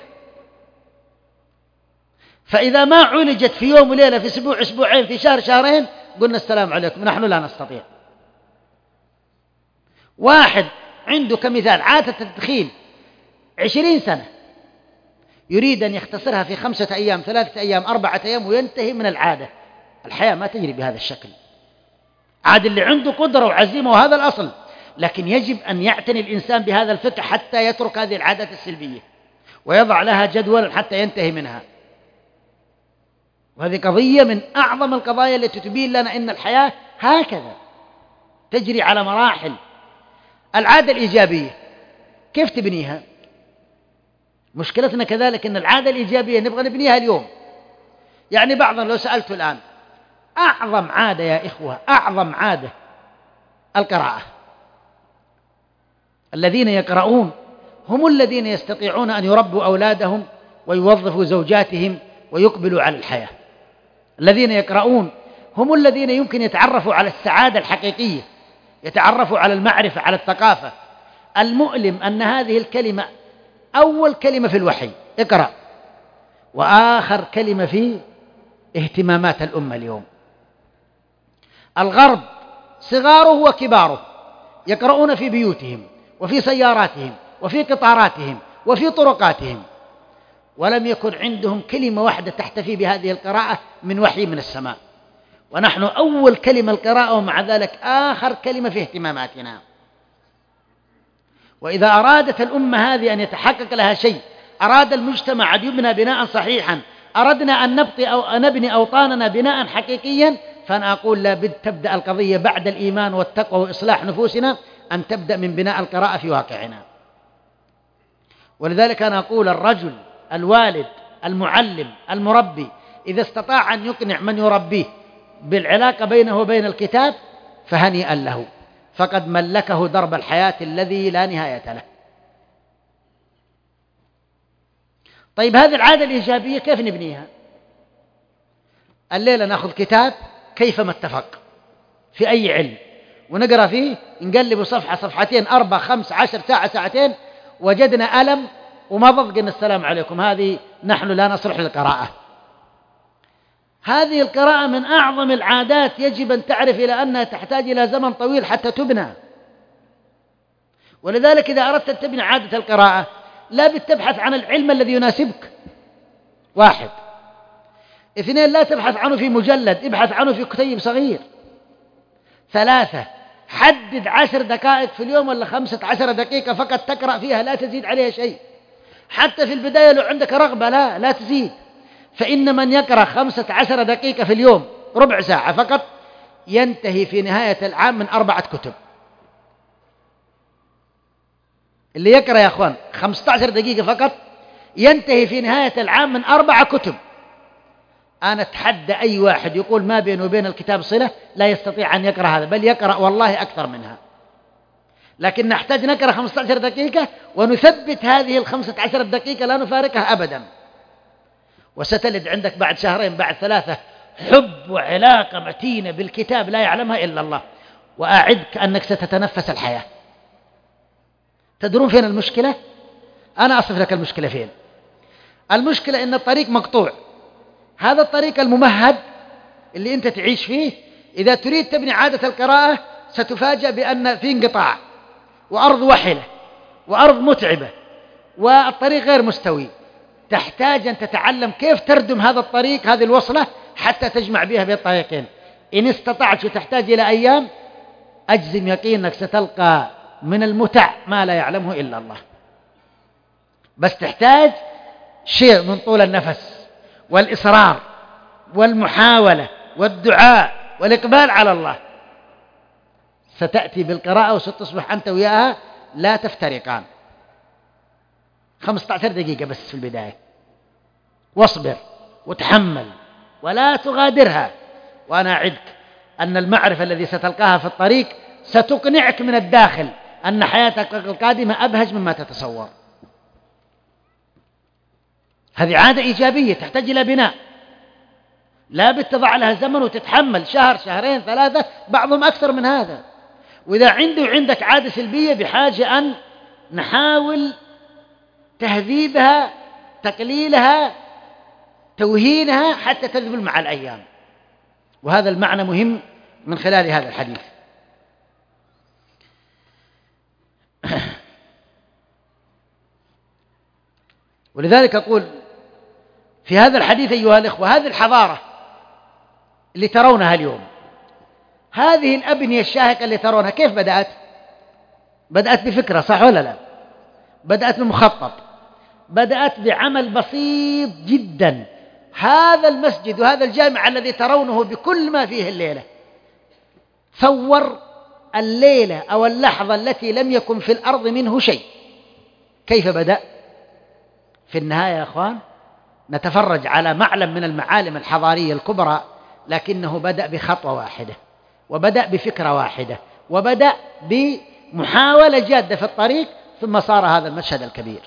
Speaker 1: فإذا ما عولجت في يوم وليلة، في أسبوع أسبوعين، في شهر شهرين، قلنا السلام عليكم نحن لا نستطيع. واحد عنده كمثال عادة التدخين عشرين سنة، يريد أن يختصرها في خمسة أيام، ثلاثة أيام، أربعة أيام، وينتهي من العادة. الحياة ما تجري بهذا الشكل. عاد اللي عنده قدرة وعزيمة، وهذا الأصل، لكن يجب أن يعتني الإنسان بهذا الفقه حتى يترك هذه العادات السلبية ويضع لها جدول حتى ينتهي منها. وهذه قضية من أعظم القضايا التي تبين لنا أن الحياة هكذا تجري على مراحل. العادة الإيجابية كيف تبنيها؟ مشكلتنا كذلك أن العادة الإيجابية نبغى نبنيها اليوم. يعني بعضنا لو سألته الآن، أعظم عادة يا إخوة، أعظم عادة القراءة. الذين يقرؤون هم الذين يستطيعون أن يربوا أولادهم ويوظفوا زوجاتهم ويقبلوا على الحياة. الذين يقرؤون هم الذين يمكن يتعرفوا على السعادة الحقيقية، يتعرفوا على المعرفة، على الثقافة. المؤلم أن هذه الكلمة أول كلمة في الوحي، اقرأ، وآخر كلمة في اهتمامات الأمة اليوم. الغرب صغاره وكباره يقرؤون في بيوتهم وفي سياراتهم وفي قطاراتهم وفي طرقاتهم، ولم يكن عندهم كلمة واحدة تحتفي بهذه القراءة من وحي من السماء، ونحن أول كلمة القراءة، ومع ذلك آخر كلمة في اهتماماتنا. وإذا أرادت الأمة هذه أن يتحقق لها شيء، أراد المجتمع أن يبنى بناء صحيحا، أردنا أن نبطي أو أن نبني أوطاننا بناء حقيقيا، فأنا أقول لابد تبدأ القضية بعد الإيمان والتقوى وإصلاح نفوسنا، أن تبدأ من بناء القراءة في واقعنا. ولذلك أنا أقول الرجل الوالد المعلم المربي إذا استطاع أن يقنع من يربيه بالعلاقة بينه وبين الكتاب فهنيئا له، فقد ملكه درب الحياة الذي لا نهاية له. طيب هذه العادة الإيجابية كيف نبنيها؟ الليلة نأخذ كتاب كيفما اتفق في أي علم، ونقرأ فيه نقلب صفحة صفحتين أربع خمس عشر ساعة ساعتين، وجدنا ألم ومضض، قلنا السلام عليكم، هذه نحن لا نصلح للقراءة. هذه القراءة من أعظم العادات، يجب أن تعرف إلى أنها تحتاج إلى زمن طويل حتى تبنى. ولذلك إذا أردت أن تبني عادة القراءة لا بتبحث عن العلم الذي يناسبك، واحد. اثنين، لا تبحث عنه في مجلد، ابحث عنه في كتيب صغير. ثلاثة، حدد عشر دقائق في اليوم ولا خمسة عشر دقيقة فقط تقرأ فيها، لا تزيد عليها شيء. حتى في البداية لو عندك رغبة لا لا تزيد، فإن من يقرأ خمسة عشر دقيقة في اليوم ربع ساعة فقط ينتهي في نهاية العام من أربعة كتب. اللي يقرأ يا أخوان خمسة عشر دقيقة فقط ينتهي في نهاية العام من أربعة كتب. أنا أتحدى أي واحد يقول ما بينه وبين الكتاب صلة لا يستطيع أن يقرأ هذا، بل يقرأ والله أكثر منها. لكن نحتاج نقرأ خمسة عشر دقيقة ونثبت هذه الخمسة عشر دقيقة لا نفارقها أبدا، وستلد عندك بعد شهرين بعد ثلاثة حب وعلاقة متينة بالكتاب لا يعلمها إلا الله، وأعدك أنك ستتنفس الحياة. تدرون فين المشكلة؟ أنا أصف لك المشكلة فين. المشكلة إن الطريق مقطوع. هذا الطريق الممهد اللي أنت تعيش فيه، إذا تريد تبني عادة القراءة ستفاجأ بأن في انقطاع، وأرض وحلة، وأرض متعبة، والطريق غير مستوي. تحتاج أن تتعلم كيف تردم هذا الطريق، هذه الوصلة، حتى تجمع بها بين الطريقين. إن استطعت وتحتاج إلى أيام، أجزم يقينك ستلقى من المتع ما لا يعلمه إلا الله. بس تحتاج شيء من طول النفس والإصرار والمحاولة والدعاء والإقبال على الله. ستأتي بالقراءة وستصبح أنت وياها لا تفترقان. خمسة عشر دقيقة بس في البداية، واصبر وتحمل ولا تغادرها. وأنا أعدك أن المعرفة الذي ستلقاها في الطريق ستقنعك من الداخل أن حياتك القادمة أبهج مما تتصور. هذه عادة إيجابية تحتاج إلى بناء، لا بتضع لها زمن وتتحمل شهر شهرين ثلاثة، بعضهم أكثر من هذا. وإذا عنده عندك عادة سلبية بحاجة أن نحاول تهذيبها، تقليلها، توهينها حتى تذبل مع الأيام. وهذا المعنى مهم من خلال هذا الحديث. ولذلك أقول في هذا الحديث أيها الإخوة، هذه الحضارة اللي ترونها اليوم، هذه الأبنية الشاهقة اللي ترونها كيف بدأت؟ بدأت بفكرة، صح ولا لا؟ بدأت بمخطط، بدأت بعمل بسيط جدا. هذا المسجد وهذا الجامع الذي ترونه بكل ما فيه الليلة، ثور الليلة أو اللحظة التي لم يكن في الأرض منه شيء. كيف بدأ؟ في النهاية يا أخوان نتفرج على معلم من المعالم الحضارية الكبرى، لكنه بدأ بخطوة واحدة، وبدأ بفكرة واحدة، وبدأ بمحاولة جادة في الطريق، ثم صار هذا المشهد الكبير.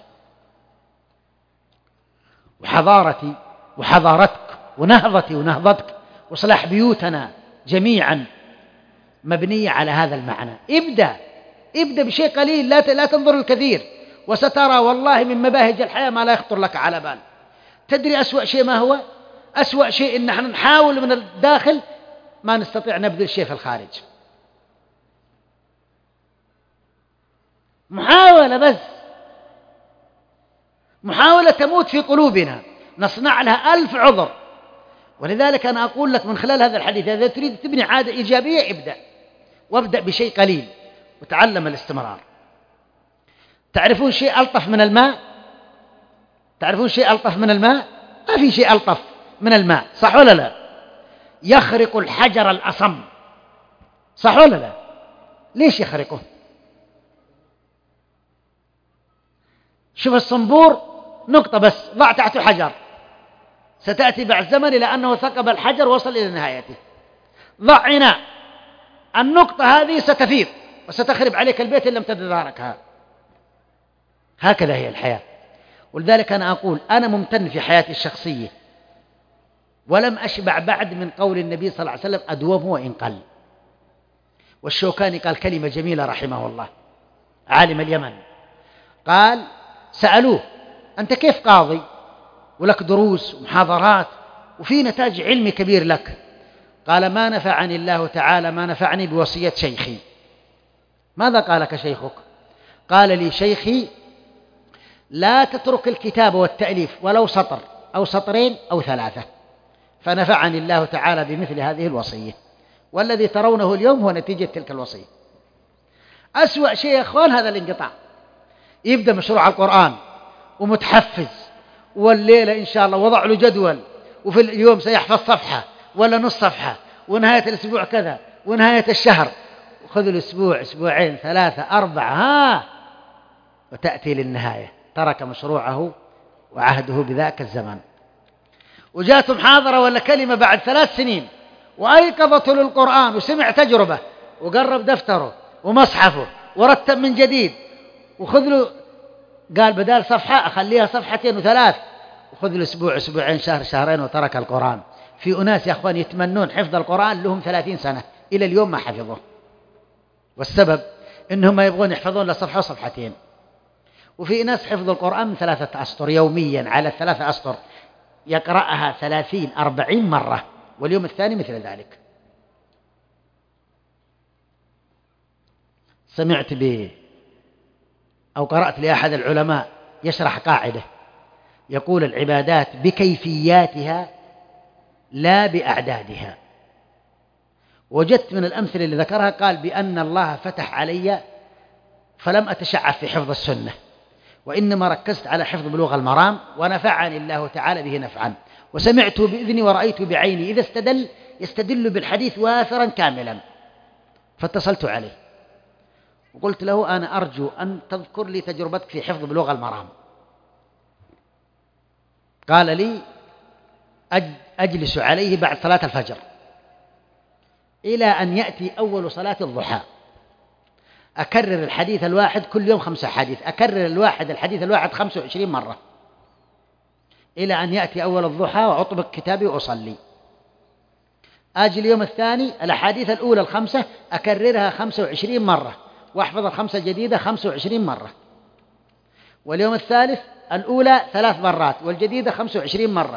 Speaker 1: وحضارتي وحضارتك ونهضتي ونهضتك وصلاح بيوتنا جميعا مبنية على هذا المعنى. ابدأ ابدأ بشيء قليل، لا لا تنظر الكثير، وسترى والله من مباهج الحياة ما لا يخطر لك على بال. تدري أسوأ شيء ما هو؟ أسوأ شيء إن نحن نحاول من الداخل ما نستطيع نبذل شيء في الخارج. محاولة بس، محاولة تموت في قلوبنا، نصنع لها ألف عذر. ولذلك أنا أقول لك من خلال هذا الحديث، إذا تريد تبني عادة إيجابية ابدأ، وابدأ بشيء قليل وتعلم الاستمرار. تعرفون شيء ألطف من الماء؟ تعرفون شيء ألطف من الماء؟ ما في شيء ألطف من الماء، صح ولا لا؟ يخرق الحجر الأصم، صح ولا لا؟ ليش يخرقه؟ شوف الصنبور نقطة بس، ضع تحته حجر، ستأتي بعد زمن إلى أنه ثقب الحجر وصل إلى نهايته. ضع عناء، النقطة هذه ستفيض وستخرب عليك البيت إن لم تتداركها. هكذا هي الحياة. ولذلك أنا أقول أنا ممتن في حياتي الشخصية ولم أشبع بعد من قول النبي صلى الله عليه وسلم أدومه وإن قل. والشوكاني قال كلمة جميلة رحمه الله، عالم اليمن، قال سألوه أنت كيف قاضي ولك دروس ومحاضرات وفي نتاج علمي كبير لك؟ قال ما نفعني الله تعالى ما نفعني بوصية شيخي. ماذا قالك شيخك؟ قال لي شيخي لا تترك الكتاب والتأليف ولو سطر أو سطرين أو ثلاثة، فنفعني الله تعالى بمثل هذه الوصية، والذي ترونه اليوم هو نتيجة تلك الوصية. أسوأ شيء يا أخوان هذا الانقطاع، يبدأ مشروع القرآن ومتحفز، والليلة إن شاء الله وضع له جدول، وفي اليوم سيحفظ صفحة ولا نص صفحة، ونهاية الأسبوع كذا، ونهاية الشهر، وخذ الأسبوع أسبوعين ثلاثة أربعة، ها وتأتي للنهاية ترك مشروعه وعهده بذاك الزمان. وجاءت محاضرة ولا كلمة بعد ثلاث سنين وأيقظته للقرآن وسمع تجربة وقرب دفتره ومصحفه ورتب من جديد، وخذ له قال بدال صفحة أخليها صفحتين وثلاث، وخذ له أسبوع أسبوعين شهر شهرين وترك القرآن. في أناس يا أخوان يتمنون حفظ القرآن لهم ثلاثين سنة إلى اليوم ما حفظوه، والسبب إنهم ما يبغون يحفظون لا صفحة وصفحتين. وفي ناس حفظوا القرآن من ثلاثة أسطر يوميا على ثلاثة أسطر، يقرأها ثلاثين أربعين مرة، واليوم الثاني مثل ذلك. سمعت به أو قرأت لأحد العلماء يشرح قاعدة يقول العبادات بكيفياتها لا بأعدادها. وجدت من الأمثلة اللي ذكرها قال بأن الله فتح علي فلم أتشعب في حفظ السنة، وإنما ركزت على حفظ بلوغ المرام، ونفعني الله تعالى به نفعا، وسمعت بإذني ورأيت بعيني، إذا استدل يستدل بالحديث وافرا كاملا. فاتصلت عليه وقلت له أنا أرجو أن تذكر لي تجربتك في حفظ بلوغ المرام. قال لي أجلس عليه بعد صلاة الفجر إلى أن يأتي أول صلاة الضحى، أكرر الحديث الواحد كل يوم خمسة حديث، أكرر الواحد الحديث الواحد خمسة وعشرين مرة إلى أن يأتي أول الضحى وأطبق كتابي وأصلي. آجي اليوم الثاني الأحاديث الأولى الخمسة أكررها خمسة وعشرين مرة، وأحفظ الخمسة الجديدة خمسة وعشرين مرة. واليوم الثالث الأولى ثلاث مرات والجديدة خمسة وعشرين مرة،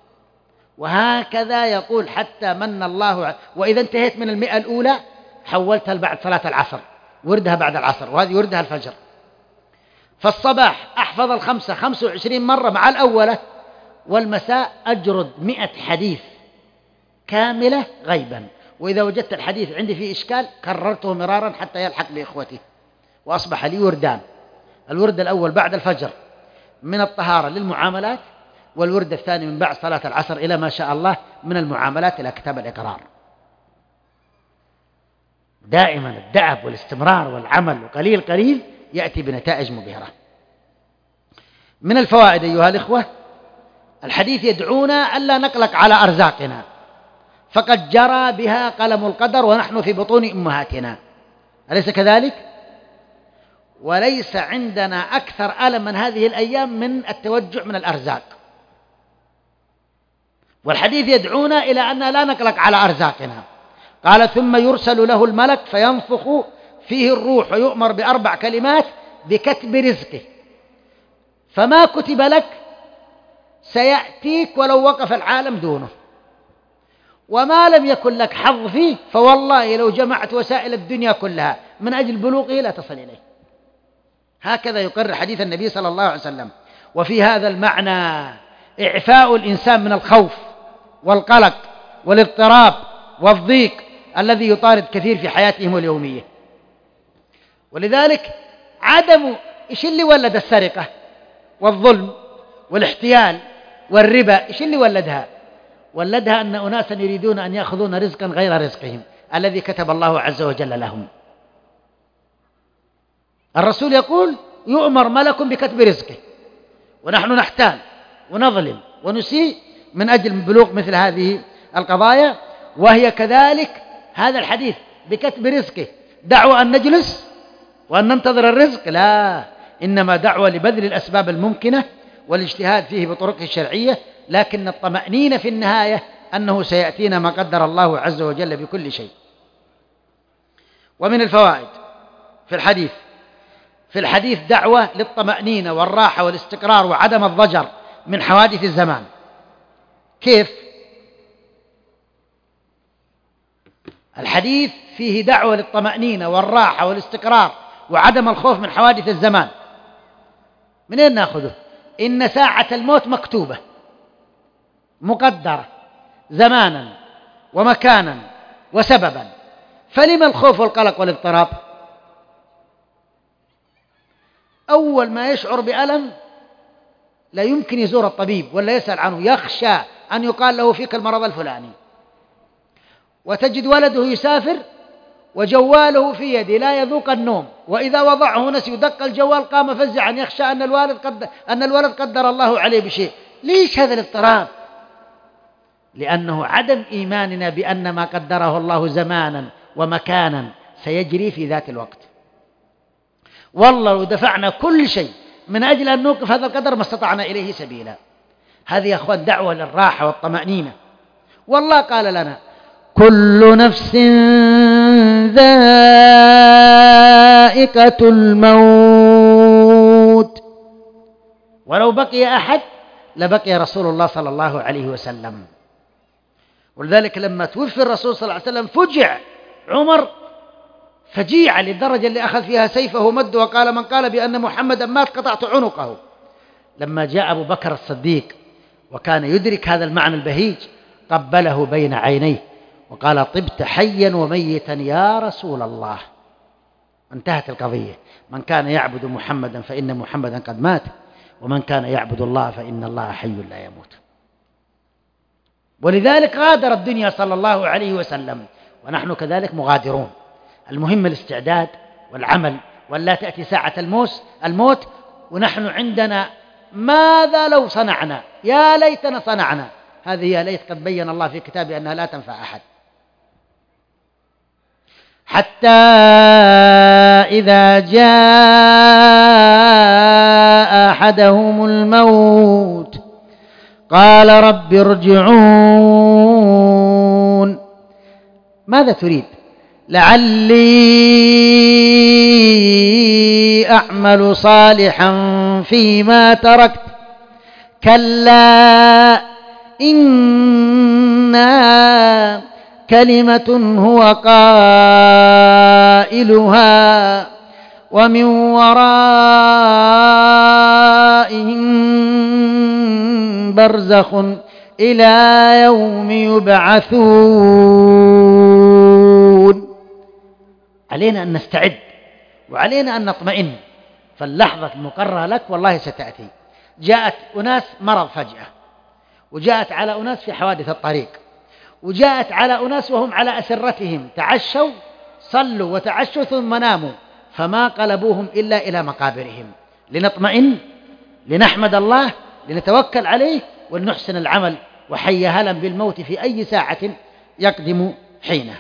Speaker 1: وهكذا يقول حتى من الله. وإذا انتهيت من المئة الأولى حولتها بعد صلاة العصر، وردها بعد العصر، وهذه وردها الفجر. فالصباح أحفظ الخمسة خمسة وعشرين مرة مع الأولى، والمساء أجرد مئة حديث كاملة غيبا، وإذا وجدت الحديث عندي فيه إشكال كررته مرارا حتى يلحق بإخوتي، وأصبح لي وردان: الورد الأول بعد الفجر من الطهارة للمعاملات، والورد الثاني من بعد صلاة العصر إلى ما شاء الله من المعاملات إلى كتاب الإقرار. دائما الدأب والاستمرار والعمل وقليل قليل يأتي بنتائج مبهرة. من الفوائد أيها الإخوة، الحديث يدعونا ألا نقلق على أرزاقنا، فقد جرى بها قلم القدر ونحن في بطون أمهاتنا، أليس كذلك؟ وليس عندنا أكثر ألم من هذه الأيام من التوجع من الأرزاق، والحديث يدعونا إلى أن لا نقلق على أرزاقنا. قال: ثم يرسل له الملك فينفخ فيه الروح ويؤمر بأربع كلمات بكتب رزقه، فما كتب لك سيأتيك ولو وقف العالم دونه، وما لم يكن لك حظ فيه فوالله لو جمعت وسائل الدنيا كلها من أجل بلوغه لا تصل إليه. هكذا يقرر حديث النبي صلى الله عليه وسلم. وفي هذا المعنى إعفاء الإنسان من الخوف والقلق والاضطراب والضيق الذي يطارد كثير في حياتهم اليومية. ولذلك عدم إيش اللي ولد السرقة والظلم والاحتيال والربا؟ إيش اللي ولدها؟ ولدها أن أناسا يريدون أن يأخذون رزقا غير رزقهم الذي كتب الله عز وجل لهم. الرسول يقول: يؤمر ملك بكتب رزقه، ونحن نحتال ونظلم ونسيء من أجل بلوغ مثل هذه القضايا. وهي كذلك هذا الحديث بكتب رزقه دعوة أن نجلس وأن ننتظر الرزق؟ لا، إنما دعوة لبذل الأسباب الممكنة والاجتهاد فيه بطرقه الشرعية، لكن الطمأنينة في النهاية أنه سيأتينا ما قدر الله عز وجل بكل شيء. ومن الفوائد في الحديث في الحديث دعوة للطمأنينة والراحة والاستقرار وعدم الضجر من حوادث الزمان. كيف؟ الحديث فيه دعوة للطمأنينة والراحة والاستقرار وعدم الخوف من حوادث الزمان. من أين نأخذه؟ إن ساعة الموت مكتوبة مقدرة زمانا ومكانا وسببا، فلما الخوف والقلق والاضطراب؟ أول ما يشعر بألم لا يمكن يزور الطبيب ولا يسأل عنه، يخشى أن يقال له فيك المرض الفلاني. وتجد ولده يسافر وجواله في يده لا يذوق النوم، وإذا وضعه نسي يدق الجوال قام فزعا يخشى أن الوالد قد أن الولد قدر الله عليه بشيء. ليش هذا الاضطراب؟ لأنه عدم إيماننا بأن ما قدره الله زمانا ومكانا سيجري في ذات الوقت. والله لو دفعنا كل شيء من أجل أن نوقف هذا القدر ما استطعنا إليه سبيلا. هذه يا أخوان دعوة للراحة والطمأنينة. والله قال لنا كل نفس ذائقة الموت، ولو بقي أحد لبقي رسول الله صلى الله عليه وسلم. ولذلك لما توفي الرسول صلى الله عليه وسلم فجع عمر فجيعة للدرجة اللي أخذ فيها سيفه ومد وقال من قال بأن محمدا مات قطعت عنقه. لما جاء أبو بكر الصديق وكان يدرك هذا المعنى البهيج قبله بين عينيه وقال طبت حيا وميتا يا رسول الله. انتهت القضية. من كان يعبد محمدا فإن محمدا قد مات، ومن كان يعبد الله فإن الله حي لا يموت. ولذلك غادر الدنيا صلى الله عليه وسلم، ونحن كذلك مغادرون. المهم الاستعداد والعمل، ولا تأتي ساعة الموت الموت ونحن عندنا ماذا لو صنعنا، يا ليتنا صنعنا. هذه يا ليت قد بين الله في كتابه أنها لا تنفع أحد. حتى إذا جاء أحدهم الموت قال رب ارجعون. ماذا تريد؟ لعلي أعمل صالحا فيما تركت كلا إنها كلمة هو قائلها ومن ورائهم برزخ إلى يوم يبعثون. علينا أن نستعد وعلينا أن نطمئن، فاللحظة المقررة لك والله ستأتي. جاءت أناس مرض فجأة، وجاءت على أناس في حوادث الطريق، وجاءت على أناس وهم على أسرتهم تعشوا صلوا وتعشوا ثم ناموا، فما قلبوهم إلا إلى مقابرهم. لنطمئن، لنحمد الله، لنتوكل عليه، ولنحسن العمل، وحي هلا بالموت في أي ساعة يقدم حينها.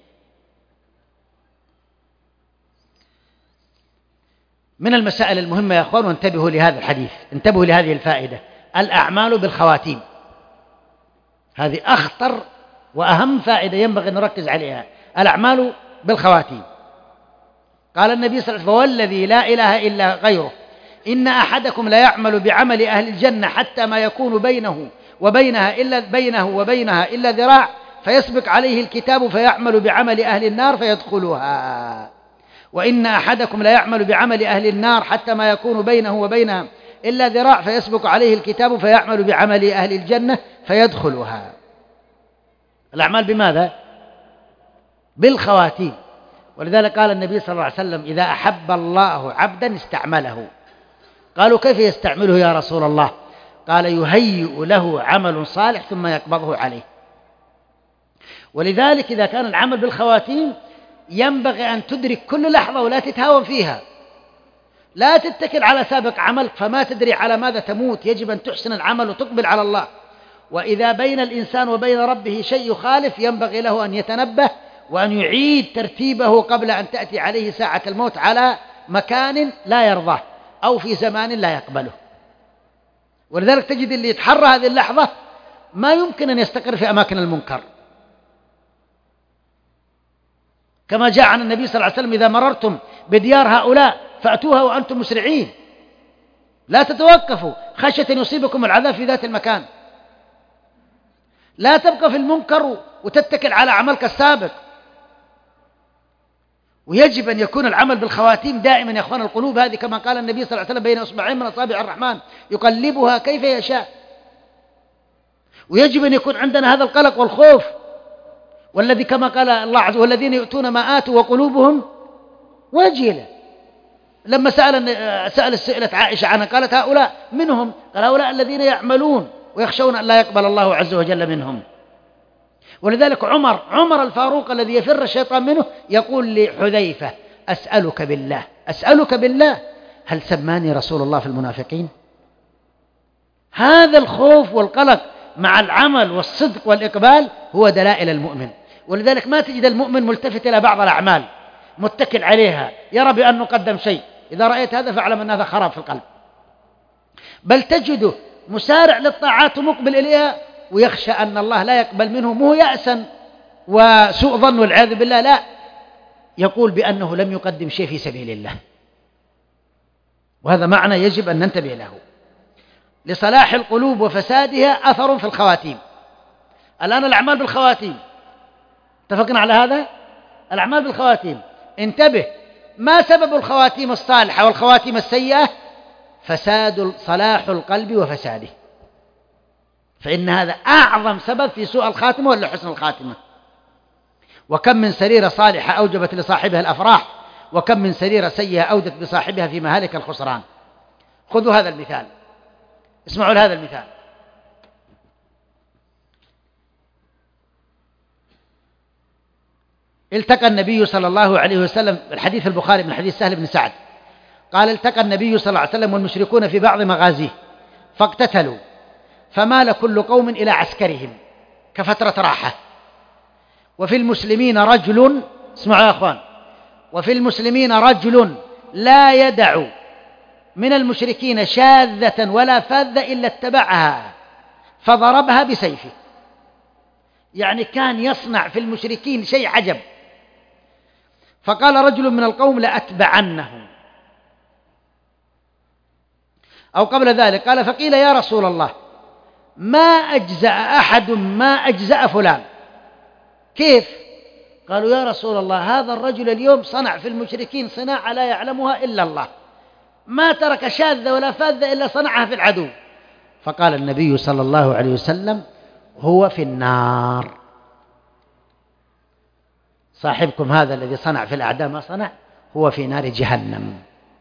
Speaker 1: من المسائل المهمة يا أخوان، وانتبهوا لهذا الحديث، انتبهوا لهذه الفائدة، الأعمال بالخواتيم. هذه أخطر وأهم فائدة ينبغي أن نركز عليها، الأعمال بالخواتيم. قال النبي صلى الله عليه وسلم والذي لا إله إلا غيره إن أحدكم لا يعمل بعمل أهل الجنة حتى ما يكون بينه وبينها إلا بينه وبينها إلا ذراع فيسبق عليه الكتاب فيعمل بعمل أهل النار فيدخلها، وإن أحدكم لا يعمل بعمل أهل النار حتى ما يكون بينه وبينها إلا ذراع فيسبق عليه الكتاب فيعمل بعمل أهل الجنة فيدخلها. الأعمال بماذا؟ بالخواتيم. ولذلك قال النبي صلى الله عليه وسلم إذا أحب الله عبدا استعمله. قالوا كيف يستعمله يا رسول الله؟ قال يهيئ له عمل صالح ثم يقبضه عليه. ولذلك إذا كان العمل بالخواتيم ينبغي أن تدرك كل لحظة ولا تتهاون فيها، لا تتكل على سابق عملك فما تدري على ماذا تموت. يجب أن تحسن العمل وتقبل على الله. وإذا بين الإنسان وبين ربه شيء يخالف ينبغي له أن يتنبه وأن يعيد ترتيبه قبل أن تأتي عليه ساعة الموت على مكان لا يرضاه أو في زمان لا يقبله. ولذلك تجد اللي يتحرى هذه اللحظة ما يمكن أن يستقر في أماكن المنكر، كما جاء عن النبي صلى الله عليه وسلم: إذا مررتم بديار هؤلاء فأتوها وأنتم مسرعين، لا تتوقفوا خشية أن يصيبكم العذاب في ذات المكان. لا تبقى في المنكر وتتكل على عملك السابق. ويجب أن يكون العمل بالخواتيم دائما يا أخوان. القلوب هذه كما قال النبي صلى الله عليه وسلم بين أصبعين من أصابع الرحمن يقلبها كيف يشاء. ويجب أن يكون عندنا هذا القلق والخوف، والذي كما قال الله عز وجل: والذين يؤتون ما آتوا وقلوبهم وجلة. لما سأل سأل السئلة عائشة عنها قالت: هؤلاء منهم. قال: هؤلاء الذين يعملون ويخشون أن لا يقبل الله عز وجل منهم. ولذلك عمر عمر الفاروق الذي يفر الشيطان منه يقول لحذيفة: أسألك بالله أسألك بالله هل سماني رسول الله في المنافقين؟ هذا الخوف والقلق مع العمل والصدق والإقبال هو دلائل المؤمن. ولذلك ما تجد المؤمن ملتفت إلى بعض الأعمال متكل عليها يرى بأنه قدم شيء. إذا رأيت هذا فاعلم أن هذا خراب في القلب. بل تجده مسارع للطاعات ومقبل إليها ويخشى أن الله لا يقبل منه، مو يأسا وسوء ظن والعياذ بالله، لا، يقول بأنه لم يقدم شيء في سبيل الله. وهذا معنى يجب أن ننتبه له. لصلاح القلوب وفسادها أثر في الخواتيم. الآن الأعمال بالخواتيم، اتفقنا على هذا؟ الأعمال بالخواتيم، انتبه، ما سبب الخواتيم الصالحة والخواتيم السيئة؟ فساد صلاح القلب وفساده. فإن هذا أعظم سبب في سوء الخاتمة ولا حسن الخاتمة. وكم من سريرة صالحة أوجبت لصاحبها الأفراح، وكم من سريرة سيئة أودت بصاحبها في مهالك الخسران. خذوا هذا المثال، اسمعوا لهذا المثال. التقى النبي صلى الله عليه وسلم، الحديث البخاري من حديث سهل بن سعد قال: التقى النبي صلى الله عليه وسلم والمشركون في بعض مغازيه فاقتتلوا، فمال كل قوم إلى عسكرهم كفترة راحة، وفي المسلمين رجل، اسمعوا يا أخوان، وفي المسلمين رجل لا يدع من المشركين شاذة ولا فاذة إلا اتبعها فضربها بسيفه. يعني كان يصنع في المشركين شيء عجب. فقال رجل من القوم: لأتبعنه. أو قبل ذلك قال: فقيل: يا رسول الله، ما أجزأ أحد ما أجزأ فلان. كيف؟ قالوا: يا رسول الله، هذا الرجل اليوم صنع في المشركين صناعة لا يعلمها إلا الله، ما ترك شاذة ولا فاذة إلا صنعها في العدو. فقال النبي صلى الله عليه وسلم: هو في النار. صاحبكم هذا الذي صنع في الأعداء ما صنع، هو في نار جهنم.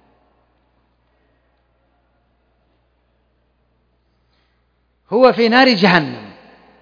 Speaker 1: هو في نار جهنم.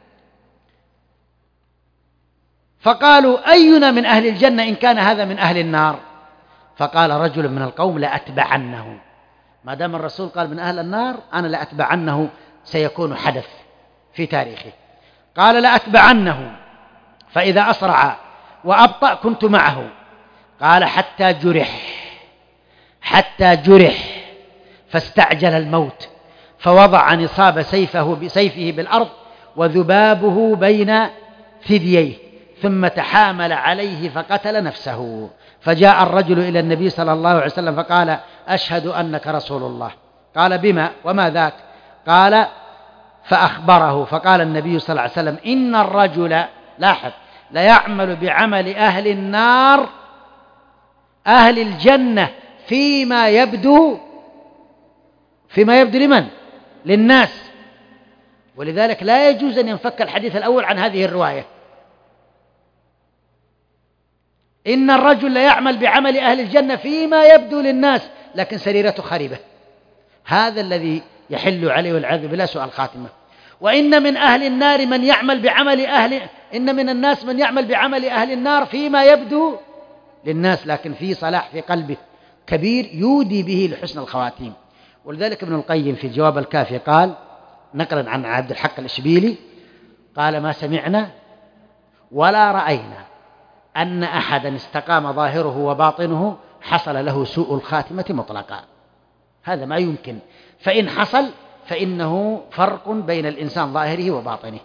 Speaker 1: فقالوا: أينا من أهل الجنة إن كان هذا من أهل النار؟ فقال رجل من القوم: لأتبعنه. ما دام الرسول قال من أهل النار، أنا لأتبعنه، سيكون حدث في تاريخه. قال: لأتبعنه، فإذا أسرع وأبطأ كنت معه. قال: حتى جرح حتى جرح فاستعجل الموت، فوضع نصاب سيفه بسيفه بالأرض وذبابه بين ثدييه، ثم تحامل عليه فقتل نفسه. فجاء الرجل إلى النبي صلى الله عليه وسلم فقال: أشهد أنك رسول الله. قال: بما وما ذاك؟ قال: فأخبره. فقال النبي صلى الله عليه وسلم: إن الرجل، لاحظ، ليعمل بعمل أهل النار أهل الجنة فيما يبدو فيما يبدو لمن؟ للناس. ولذلك لا يجوز أن ينفك الحديث الأول عن هذه الرواية. إن الرجل ليعمل بعمل أهل الجنة فيما يبدو للناس لكن سريرته خريبة. هذا الذي يحل عليه والعياذ بالله سوء الخاتمة. وإن من أهل النار من يعمل بعمل أهل إن من الناس من يعمل بعمل أهل النار فيما يبدو للناس لكن في صلاح في قلبه كبير يودي به لحسن الخواتيم. ولذلك ابن القيم في الجواب الكافي قال نقلا عن عبد الحق الإشبيلي قال: ما سمعنا ولا رأينا أن أحدا استقام ظاهره وباطنه حصل له سوء الخاتمة مطلقا. هذا ما يمكن، فإن حصل فإنه فرق بين الإنسان ظاهره وباطنه.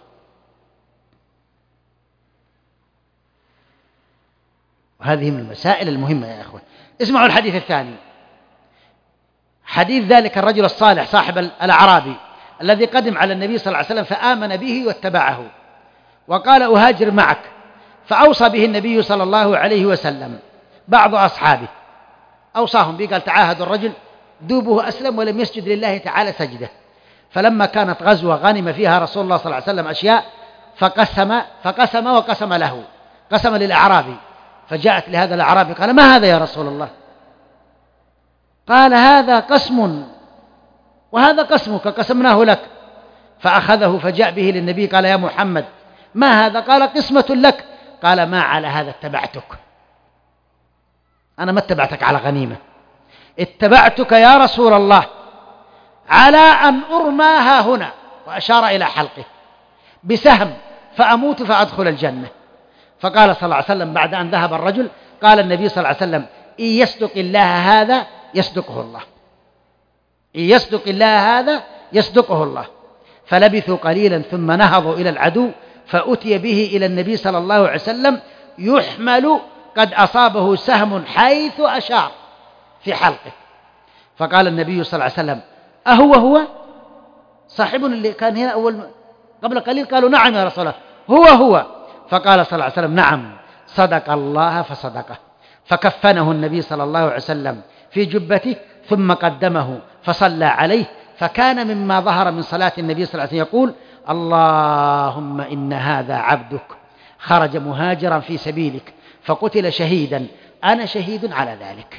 Speaker 1: وهذه من المسائل المهمة يا أخوان. اسمعوا الحديث الثاني، حديث ذلك الرجل الصالح صاحب الأعرابي الذي قدم على النبي صلى الله عليه وسلم فآمن به واتبعه وقال أهاجر معك، فأوصى به النبي صلى الله عليه وسلم بعض أصحابه، أوصاهم به قال تعاهدوا الرجل دوبه أسلم ولم يسجد لله تعالى سجده. فلما كانت غزوة غنم فيها رسول الله صلى الله عليه وسلم أشياء فقسم فقسم وقسم له، قسم للأعرابي، فجاءت لهذا الأعرابي قال ما هذا يا رسول الله؟ قال هذا قسم وهذا قسمك قسمناه لك. فأخذه فجاء به للنبي قال يا محمد ما هذا؟ قال قسمة لك. قال ما على هذا اتبعتك، أنا ما اتبعتك على غنيمة، اتبعتك يا رسول الله على أن أرمى ها هنا، وأشار إلى حلقه، بسهم فأموت فأدخل الجنة. فقال صلى الله عليه وسلم بعد أن ذهب الرجل قال النبي صلى الله عليه وسلم إن يصدق الله هذا يصدقه الله، إن يصدق الله هذا يصدقه الله. فلبثوا قليلا ثم نهضوا إلى العدو، فأتي به إلى النبي صلى الله عليه وسلم يحمل قد أصابه سهم حيث أشار في حلقه. فقال النبي صلى الله عليه وسلم أهو هو صاحبنا اللي كان هنا أول قبل قليل؟ قالوا نعم يا رسول الله هو هو. فقال صلى الله عليه وسلم نعم صدق الله فصدقه. فكفنه النبي صلى الله عليه وسلم في جبته ثم قدمه فصلى عليه. فكان مما ظهر من صلاة النبي صلى الله عليه وسلم يقول اللهم إن هذا عبدك خرج مهاجرا في سبيلك فقتل شهيدا، أنا شهيد على ذلك.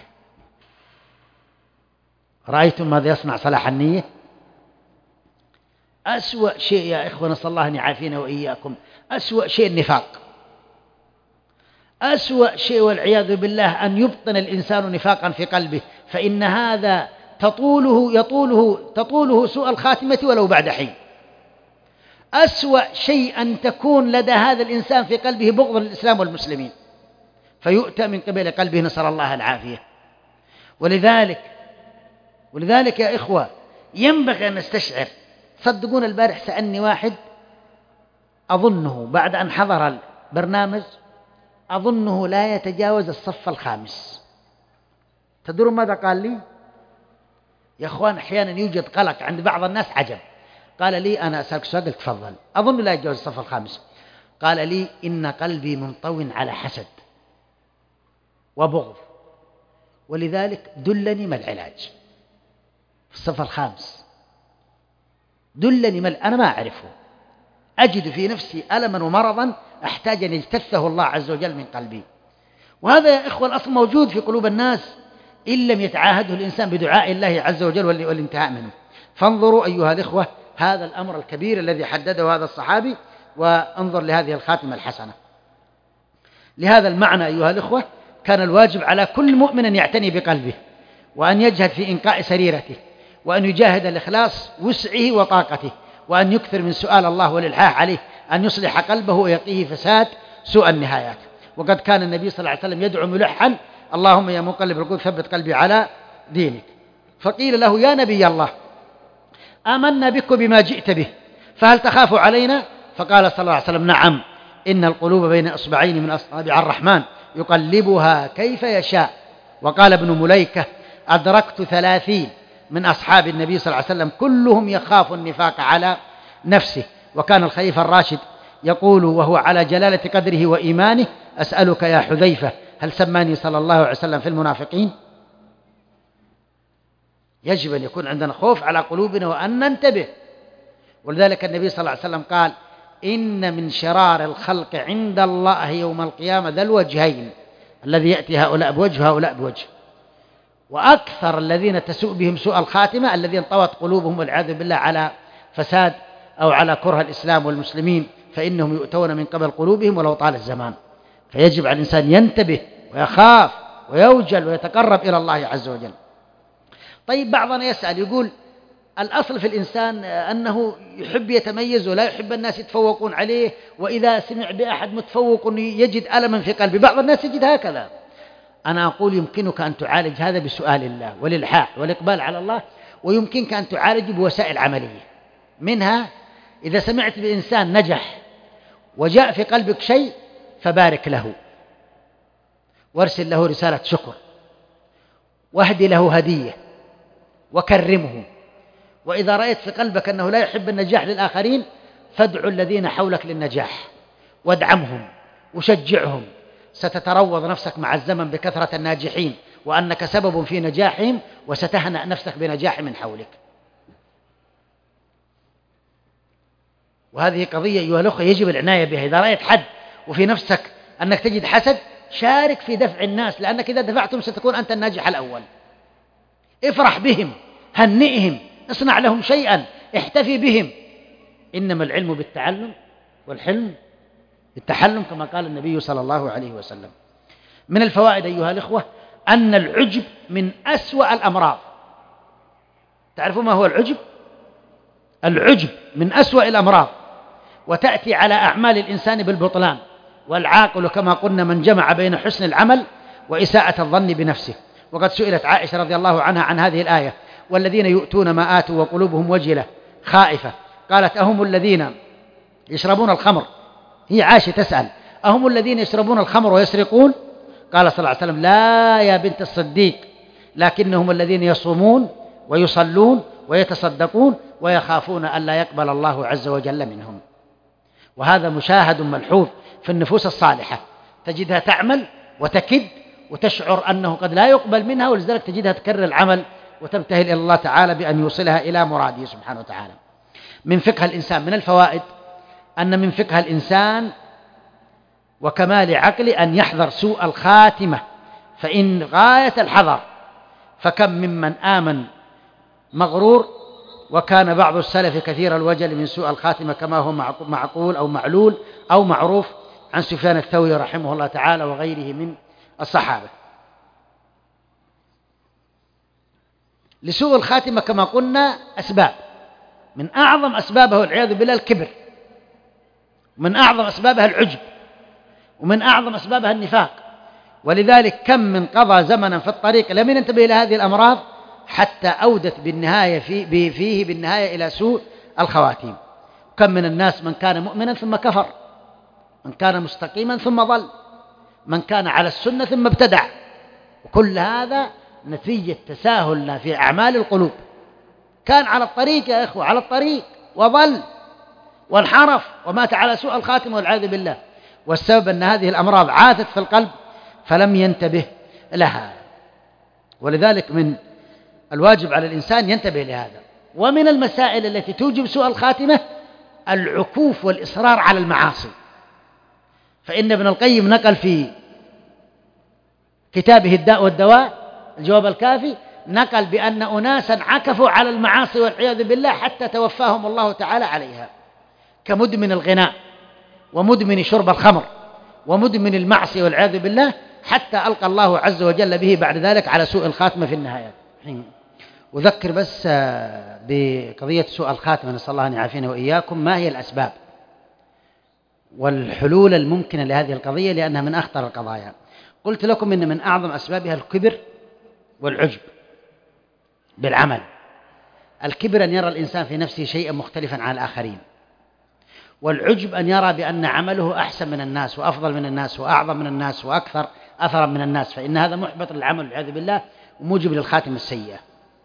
Speaker 1: رأيتم ماذا يصنع صلاح النية؟ أسوأ شيء يا إخوة نسأل الله أن يعافينا وإياكم، أسوأ شيء النفاق، أسوأ شيء والعياذ بالله أن يبطن الإنسان نفاقا في قلبه، فإن هذا تطوله يطوله تطوله سوء الخاتمة ولو بعد حين. أسوأ شيء أن تكون لدى هذا الإنسان في قلبه بغض الإسلام والمسلمين فيؤتى من قبل قلبه، نسأل الله العافية. ولذلك ولذلك يا إخوة ينبغي أن نستشعر. صدقون البارح سألني واحد أظنه بعد أن حضر البرنامج أظنه لا يتجاوز الصف الخامس. تدرون ماذا قال لي؟ يا أخوان أحيانا يوجد قلق عند بعض الناس عجب. قال لي أنا أسألك سؤال، قلت تفضل. أظن لا يتجاوز الصف الخامس. قال لي إن قلبي منطو على حسد وبغض، ولذلك دلني ما العلاج في الصف الخامس، دلني ما أنا ما أعرفه، أجد في نفسي ألما ومرضا أحتاج أن يجتثه الله عز وجل من قلبي. وهذا يا إخوة الأصل موجود في قلوب الناس إن لم يتعاهده الإنسان بدعاء الله عز وجل والانتهاء منه. فانظروا أيها الإخوة هذا الأمر الكبير الذي حدده هذا الصحابي، وانظر لهذه الخاتمة الحسنة. لهذا المعنى أيها الإخوة كان الواجب على كل مؤمن أن يعتني بقلبه، وأن يجهد في إنقاء سريرته، وأن يجاهد الإخلاص وسعه وطاقته، وأن يكثر من سؤال الله والإلحاح عليه أن يصلح قلبه ويقيه فساد سوء النهايات. وقد كان النبي صلى الله عليه وسلم يدعو ملحا اللهم يا مقلب القلوب ثبت قلبي على دينك. فقيل له يا نبي الله آمنا بك بما جئت به فهل تخاف علينا؟ فقال صلى الله عليه وسلم نعم إن القلوب بين أصبعين من أصابع الرحمن يقلبها كيف يشاء. وقال ابن مليكة أدركت ثلاثين من أصحاب النبي صلى الله عليه وسلم كلهم يخاف النفاق على نفسه. وكان الخليفة الراشد يقول وهو على جلالة قدره وإيمانه أسألك يا حذيفة هل سماني صلى الله عليه وسلم في المنافقين؟ يجب أن يكون عندنا خوف على قلوبنا وأن ننتبه. ولذلك النبي صلى الله عليه وسلم قال إن من شرار الخلق عند الله يوم القيامة ذا الوجهين الذي يأتي هؤلاء بوجه هؤلاء بوجه. وأكثر الذين تسوء بهم سوء الخاتمة الذين طوت قلوبهم والعياذ بالله على فساد أو على كره الإسلام والمسلمين، فإنهم يؤتون من قبل قلوبهم ولو طال الزمان. فيجب على الإنسان ينتبه ويخاف ويوجل ويتقرب إلى الله عز وجل. طيب بعضنا يسأل يقول الأصل في الإنسان أنه يحب يتميز ولا يحب الناس يتفوقون عليه، وإذا سمع بأحد متفوق يجد ألما في قلبه. بعض الناس يجد هكذا. أنا أقول يمكنك أن تعالج هذا بسؤال الله والإلحاح والإقبال على الله، ويمكنك أن تعالجه بوسائل عملية. منها إذا سمعت بإنسان نجح وجاء في قلبك شيء فبارك له، وارسل له رسالة شكر، واهدي له هدية، وكرمه. وإذا رأيت في قلبك أنه لا يحب النجاح للآخرين فادعوا الذين حولك للنجاح، وادعمهم وشجعهم. ستتروض نفسك مع الزمن بكثرة الناجحين وأنك سبب في نجاحهم، وستهنأ نفسك بنجاح من حولك. وهذه قضية أيها الأخوة يجب العناية بها. إذا رأيت حد وفي نفسك أنك تجد حسد، شارك في دفع الناس، لأنك إذا دفعتم ستكون أنت الناجح الأول. افرح بهم، هنئهم، اصنع لهم شيئا، احتفي بهم. إنما العلم بالتعلم والحلم بالتحلم، كما قال النبي صلى الله عليه وسلم. من الفوائد أيها الأخوة أن العجب من أسوأ الأمراض. تعرفوا ما هو العجب؟ العجب من أسوأ الأمراض، وتأتي على أعمال الإنسان بالبطلان. والعاقل كما قلنا من جمع بين حسن العمل وإساءة الظن بنفسه. وقد سئلت عائشة رضي الله عنها عن هذه الآية: والذين يؤتون ما آتوا وقلوبهم وجلة خائفة. قالت: أهم الذين يشربون الخمر؟ هي عائشة تسأل: أهم الذين يشربون الخمر ويسرقون؟ قال صلى الله عليه وسلم: لا يا بنت الصديق، لكنهم الذين يصومون ويصلون ويتصدقون ويخافون أن لا يقبل الله عز وجل منهم. وهذا مشاهد ملحوظ في النفوس الصالحة، تجدها تعمل وتكد وتشعر أنه قد لا يقبل منها، ولذلك تجدها تكرر العمل وتبتهل إلى الله تعالى بأن يوصلها إلى مراده سبحانه وتعالى. من فقه الإنسان، من الفوائد أن من فقه الإنسان وكمال عقله أن يحذر سوء الخاتمة، فإن غاية الحذر. فكم ممن آمن مغرور، وكان بعض السلف كثير الوجل من سوء الخاتمة، كما هو معقول أو معلول أو معروف عن سفيان الثوري رحمه الله تعالى وغيره من الصحابة. لسوء الخاتمة كما قلنا أسباب، من أعظم أسبابه والعياذ بالله الكبر، ومن أعظم أسبابها العجب، ومن أعظم أسبابها النفاق. ولذلك كم من قضى زمنا في الطريق لم ينتبه إلى هذه الأمراض حتى أودت بالنهاية فيه, فيه بالنهاية إلى سوء الخواتيم. كم من الناس من كان مؤمنا ثم كفر، من كان مستقيما ثم ضل، من كان على السنة ثم ابتدع. وكل هذا نتيجة تساهلنا في أعمال القلوب. كان على الطريق يا إخوة، على الطريق وضل وانحرف ومات على سوء الخاتمة والعياذ بالله. والسبب أن هذه الأمراض عاثت في القلب فلم ينتبه لها. ولذلك من الواجب على الإنسان ينتبه لهذا. ومن المسائل التي توجب سوء الخاتمة العكوف والإصرار على المعاصي. فإن ابن القيم نقل في كتابه الداء والدواء الجواب الكافي، نقل بأن أناسا عكفوا على المعاصي والعياذ بالله حتى توفاهم الله تعالى عليها، كمدمن الغناء ومدمن شرب الخمر ومدمن المعصية والعياذ بالله، حتى ألقى الله عز وجل به بعد ذلك على سوء الخاتمة في النهاية. أذكر بس بقضية سوء الخاتمة، نسأل الله أن يعافينا وإياكم. ما هي الأسباب والحلول الممكنة لهذه القضية، لأنها من أخطر القضايا. قلت لكم إن من أعظم أسبابها الكبر والعجب بالعمل. الكبر أن يرى الإنسان في نفسه شيئا مختلفا عن الآخرين، والعجب أن يرى بأن عمله أحسن من الناس وأفضل من الناس وأعظم من الناس وأكثر أثرا من الناس، فإن هذا محبط للعمل والعياذ بالله وموجب للخاتمة السيئة.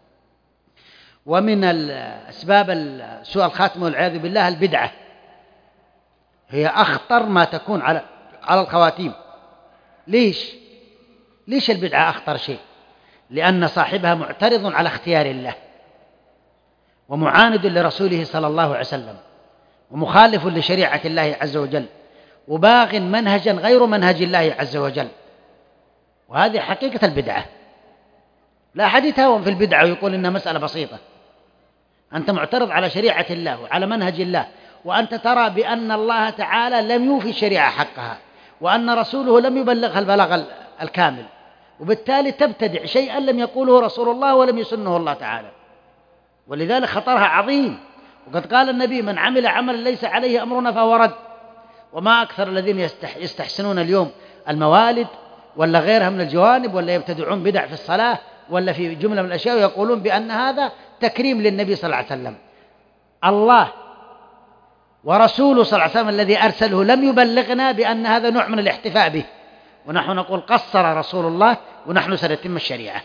Speaker 1: ومن الأسباب سوء الخاتمة والعياذ بالله البدعة، هي أخطر ما تكون على على الخواتيم. ليش؟ ليش البدعة أخطر شيء؟ لأن صاحبها معترض على اختيار الله، ومعاند لرسوله صلى الله عليه وسلم، ومخالف لشريعة الله عز وجل، وباغ منهجا غير منهج الله عز وجل. وهذه حقيقة البدعة. لا أحد يتهاون في البدعة ويقول إنها مسألة بسيطة. أنت معترض على شريعة الله وعلى منهج الله، وأنت ترى بأن الله تعالى لم يوفي الشريعة حقها، وأن رسوله لم يبلغها البلاغ الكامل، وبالتالي تبتدع شيئا لم يقوله رسول الله ولم يسنه الله تعالى. ولذلك خطرها عظيم. وقد قال النبي: من عمل عملا ليس عليه أمرنا فهو رد. وما أكثر الذين يستحسنون اليوم الموالد ولا غيرها من الجوانب، ولا يبتدعون بدع في الصلاة ولا في جملة من الأشياء ويقولون بأن هذا تكريم للنبي صلى الله عليه وسلم. الله ورسوله صلى الله عليه وسلم الذي أرسله لم يبلغنا بأن هذا نوع من الاحتفاء به، ونحن نقول قصر رسول الله ونحن سنتم الشريعة.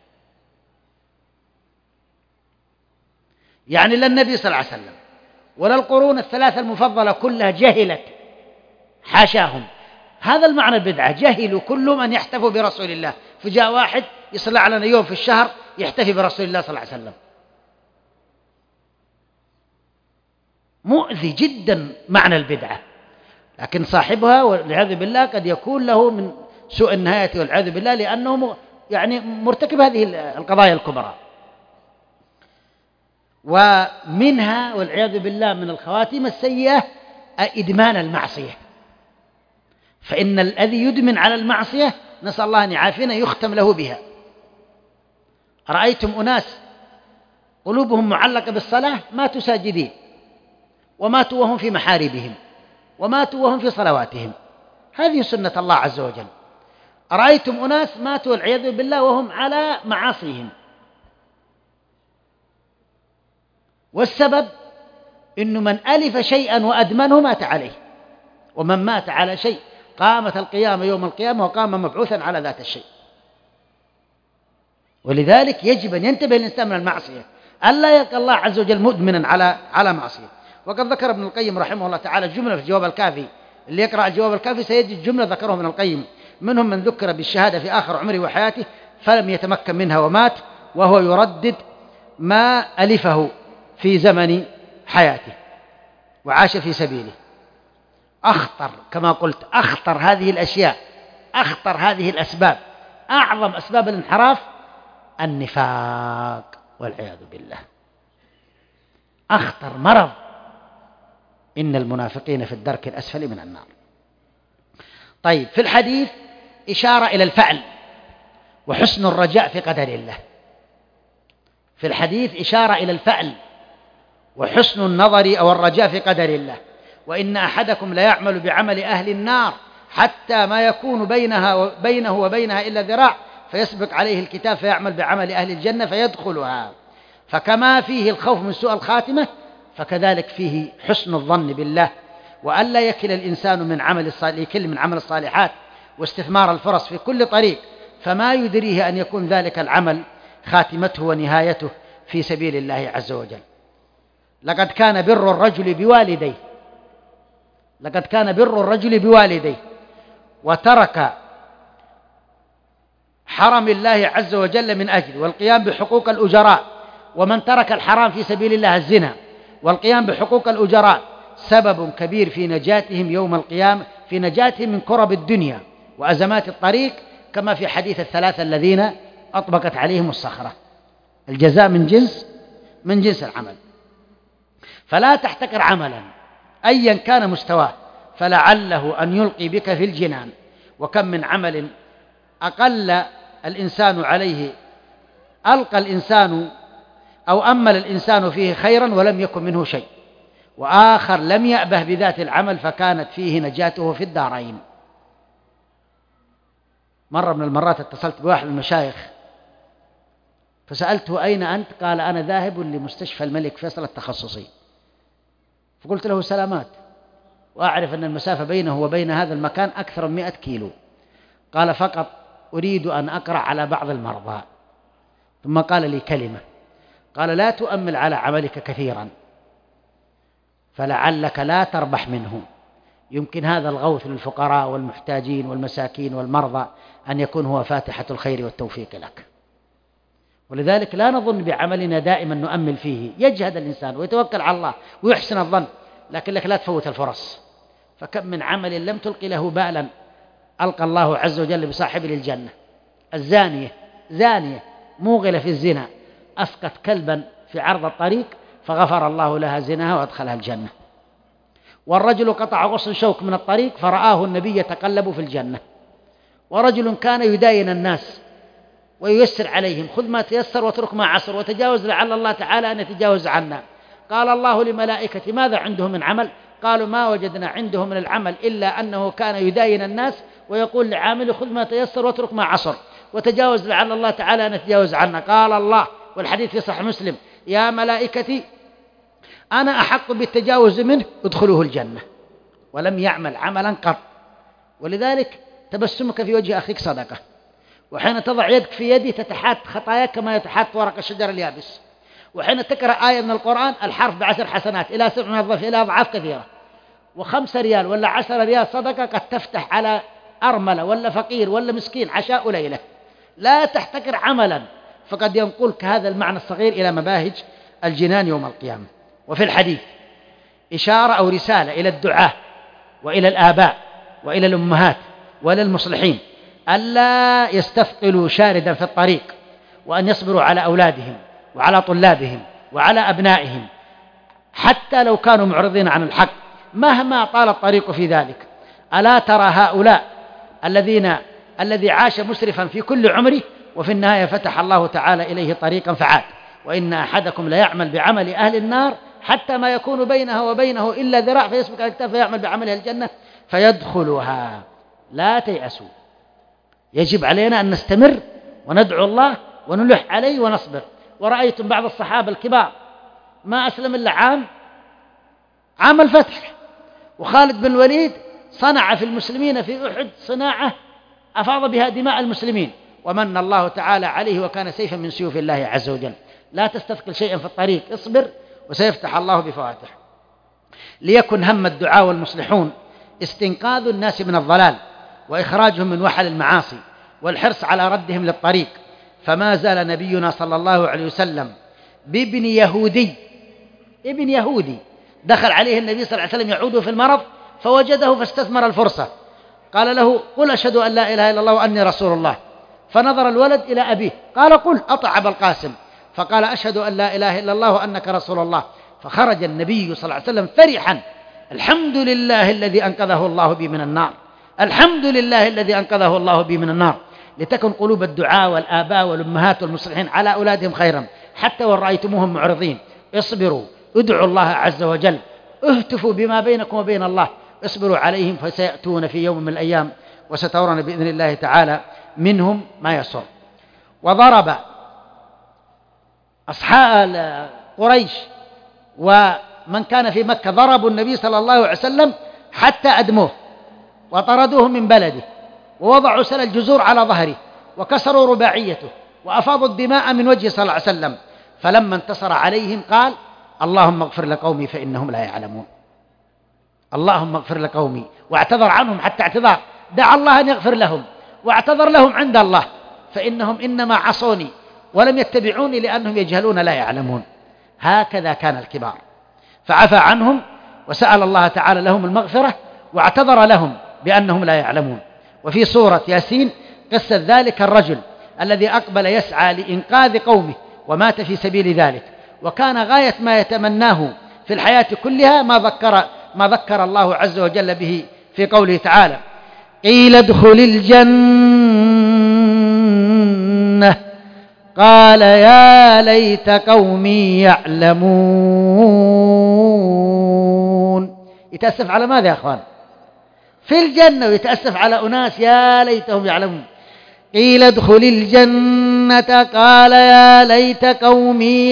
Speaker 1: يعني لا النبي صلى الله عليه وسلم ولا القرون الثلاثة المفضلة كلها جهلت، حاشاهم. هذا المعنى البدعة، جهلوا كلهم أن يحتفوا برسول الله، فجاء واحد يصلى على يوم في الشهر يحتفي برسول الله صلى الله عليه وسلم. مؤذي جدا معنى البدعة، لكن صاحبها والعياذ بالله قد يكون له من سوء النهاية والعياذ بالله، لأنه يعني مرتكب هذه القضايا الكبرى. ومنها والعياذ بالله من الخواتيم السيئة إدمان المعصية، فإن الذي يدمن على المعصية نسأل الله أن يعافينا يختم له بها. رأيتم أناس قلوبهم معلقة بالصلاة ماتوا ساجدين، وماتوا وهم في محاربهم، وماتوا وهم في صلواتهم. هذه سنة الله عز وجل. رأيتم أناس ماتوا والعياذ بالله وهم على معاصيهم، والسبب إنه من ألف شيئا وأدمنه مات عليه، ومن مات على شيء قامت القيامة يوم القيامة وقام مبعوثا على ذات الشيء. ولذلك يجب أن ينتبه الإنسان من المعصية، ألا يلقى الله عز وجل مدمنا على على معصية. وقد ذكر ابن القيم رحمه الله تعالى جملة في الجواب الكافي، اللي يقرأ الجواب الكافي سيجد جملة ذكره ابن القيم، منهم من ذكر بالشهادة في آخر عمره وحياته فلم يتمكن منها ومات وهو يردد ما ألفه في زمن حياته وعاش في سبيله. أخطر كما قلت، أخطر هذه الأشياء، أخطر هذه الأسباب، أعظم أسباب الانحراف النفاق والعياذ بالله، أخطر مرض. إن المنافقين في الدرك الأسفل من النار. طيب، في الحديث إشارة إلى الفعل وحسن الرجاء في قدر الله. في الحديث إشارة إلى الفعل وحسن النظر أو الرجاء في قدر الله. وإن أحدكم لا يعمل بعمل أهل النار حتى ما يكون بينها وبينه وبينها إلا ذراع فيسبق عليه الكتاب فيعمل بعمل أهل الجنة فيدخلها. فكما فيه الخوف من سوء الخاتمة فكذلك فيه حسن الظن بالله، وألا يكل الإنسان من عمل الصالح يكل من عمل الصالحات واستثمار الفرص في كل طريق، فما يدريه أن يكون ذلك العمل خاتمته ونهايته في سبيل الله عز وجل. لقد كان بر الرجل بوالديه لقد كان بر الرجل بوالديه وترك حرم الله عز وجل من أجل والقيام بحقوق الأجراء. ومن ترك الحرام في سبيل الله الزنا والقيام بحقوق الأجراء سبب كبير في نجاتهم يوم القيامة، في نجاتهم من كرب الدنيا وأزمات الطريق، كما في حديث الثلاثة الذين أطبقت عليهم الصخرة. الجزاء من جنس من جنس العمل. فلا تحتقر عملا أيا كان مستواه، فلعله أن يلقي بك في الجنان. وكم من عمل أقل الإنسان عليه ألقى الإنسان أو أمل الإنسان فيه خيرا ولم يكن منه شيء، وآخر لم يأبه بذات العمل فكانت فيه نجاته في الدارين. مرة من المرات اتصلت بواحد من المشايخ فسألته أين أنت؟ قال أنا ذاهب لمستشفى الملك فيصل التخصصي. فقلت له سلامات، وأعرف أن المسافة بينه وبين هذا المكان أكثر من مئة كيلو. قال فقط أريد أن أقرأ على بعض المرضى. ثم قال لي كلمة، قال لا تؤمل على عملك كثيرا فلعلك لا تربح منه. يمكن هذا الغوث للفقراء والمحتاجين والمساكين والمرضى أن يكون هو فاتحة الخير والتوفيق لك. ولذلك لا نظن بعملنا دائما نؤمل فيه. يجهد الإنسان ويتوكل على الله ويحسن الظن، لكن لك لا تفوت الفرص. فكم من عمل لم تلقي له بالا ألقى الله عز وجل بصاحبه للجنة. الزانية زانية موغلة في الزنا أسقط كلبا في عرض الطريق فغفر الله لها زناها وأدخلها الجنة. والرجل قطع غصن شوك من الطريق فرآه النبي يتقلب في الجنة. ورجل كان يداين الناس وييسر عليهم، خذ ما تيسر واترك ما عسر وتجاوز لعل الله تعالى أن يتجاوز عنا. قال الله لملائكة ماذا عنده من عمل؟ قالوا ما وجدنا عنده من العمل إلا أنه كان يداين الناس ويقول لعامل خذ ما تيسر واترك ما عسر.
Speaker 2: وتجاوز لعل الله تعالى أن يتجاوز عنا. قال الله والحديث في صحيح مسلم: يا ملائكتي أنا أحق بالتجاوز منه ادخلوه الجنة. ولم يعمل عملا قط. ولذلك تبسمك في وجه أخيك صدقة، وحين تضع يدك في يدي تتحات خطاياك كما يتحات ورق الشجر اليابس، وحين تقرأ آية من القرآن الحرف بعشر حسنات إلى سبع موظف إلى أضعاف كثيرة، وخمسة ريال ولا عشرة ريال صدقة قد تفتح على أرملة ولا فقير ولا مسكين عشاء ليلة. لا تحتكر عملا، فقد ينقلك هذا المعنى الصغير إلى مباهج الجنان يوم القيامة. وفي الحديث إشارة أو رسالة إلى الدعاة وإلى الآباء وإلى الأمهات وإلى المصلحين ألا يستثقلوا شاردا في الطريق، وأن يصبروا على أولادهم وعلى طلابهم وعلى أبنائهم حتى لو كانوا معرضين عن الحق مهما طال الطريق في ذلك. ألا ترى هؤلاء الذين الذي عاش مسرفا في كل عمره وفي النهاية فتح الله تعالى إليه طريقا فعاد. وإن أحدكم ليعمل بعمل أهل النار حتى ما يكون بينها وبينه إلا ذراع فيسبق على الكتاب فيعمل بعمل أهل الجنة فيدخلها. لا تيأسوا، يجب علينا أن نستمر وندعو الله ونلح عليه ونصبر. ورأيتم بعض الصحابة الكبار ما أسلم إلا عام عام الفتح، وخالد بن الوليد صنع في المسلمين في أحد صناعة أفاض بها دماء المسلمين، ومن الله تعالى عليه وكان سيفا من سيوف الله عز وجل. لا تستثقل شيئا في الطريق، اصبر وسيفتح الله بفواتح. ليكن هم الدعاء والمصلحون استنقاذ الناس من الضلال وإخراجهم من وحل المعاصي والحرص على ردهم للطريق. فما زال نبينا صلى الله عليه وسلم بابن يهودي ابن يهودي دخل عليه النبي صلى الله عليه وسلم يعود في المرض فوجده فاستثمر الفرصة، قال له: قل أشهد أن لا إله إلا الله وأني رسول الله. فنظر الولد إلى أبيه قال: قل أطع أبا القاسم. فقال: أشهد أن لا إله إلا الله وأنك رسول الله. فخرج النبي صلى الله عليه وسلم فرحا: الحمد لله الذي أنقذه الله بي من النار، الحمد لله الذي أنقذه الله بي من النار. لتكن قلوب الدعاء والآباء والأمهات والمصلحين على أولادهم خيرا حتى وإن رأيتموهم معرضين. اصبروا، ادعوا الله عز وجل، اهتفوا بما بينكم وبين الله، اصبروا عليهم فسيأتون في يوم من الأيام وسترون بإذن الله تعالى منهم ما يسر. وضرب أصحاب قريش ومن كان في مكة ضربوا النبي صلى الله عليه وسلم حتى أدموه وطردوه من بلده، ووضعوا سل الجزور على ظهره وكسروا رباعيته وأفاضوا الدماء من وجهه صلى الله عليه وسلم. فلما انتصر عليهم قال: اللهم اغفر لقومي فإنهم لا يعلمون. اللهم اغفر لقومي، واعتذر عنهم حتى اعتذار، دعا الله أن يغفر لهم واعتذر لهم عند الله، فإنهم إنما عصوني ولم يتبعوني لأنهم يجهلون لا يعلمون. هكذا كان الكبار، فعفى عنهم وسأل الله تعالى لهم المغفرة واعتذر لهم بأنهم لا يعلمون. وفي سورة ياسين قصة ذلك الرجل الذي أقبل يسعى لإنقاذ قومه ومات في سبيل ذلك، وكان غاية ما يتمناه في الحياة كلها ما ذكر ما ذكر الله عز وجل به في قوله تعالى: قيل ادخل الجنة قال يا ليت قومي يعلمون. يتأسف على ماذا يا أخوان؟ في الجنة، ويتأسف على أناس يا ليتهم يعلمون. قيل ادخل الجنة قال يا ليت قومي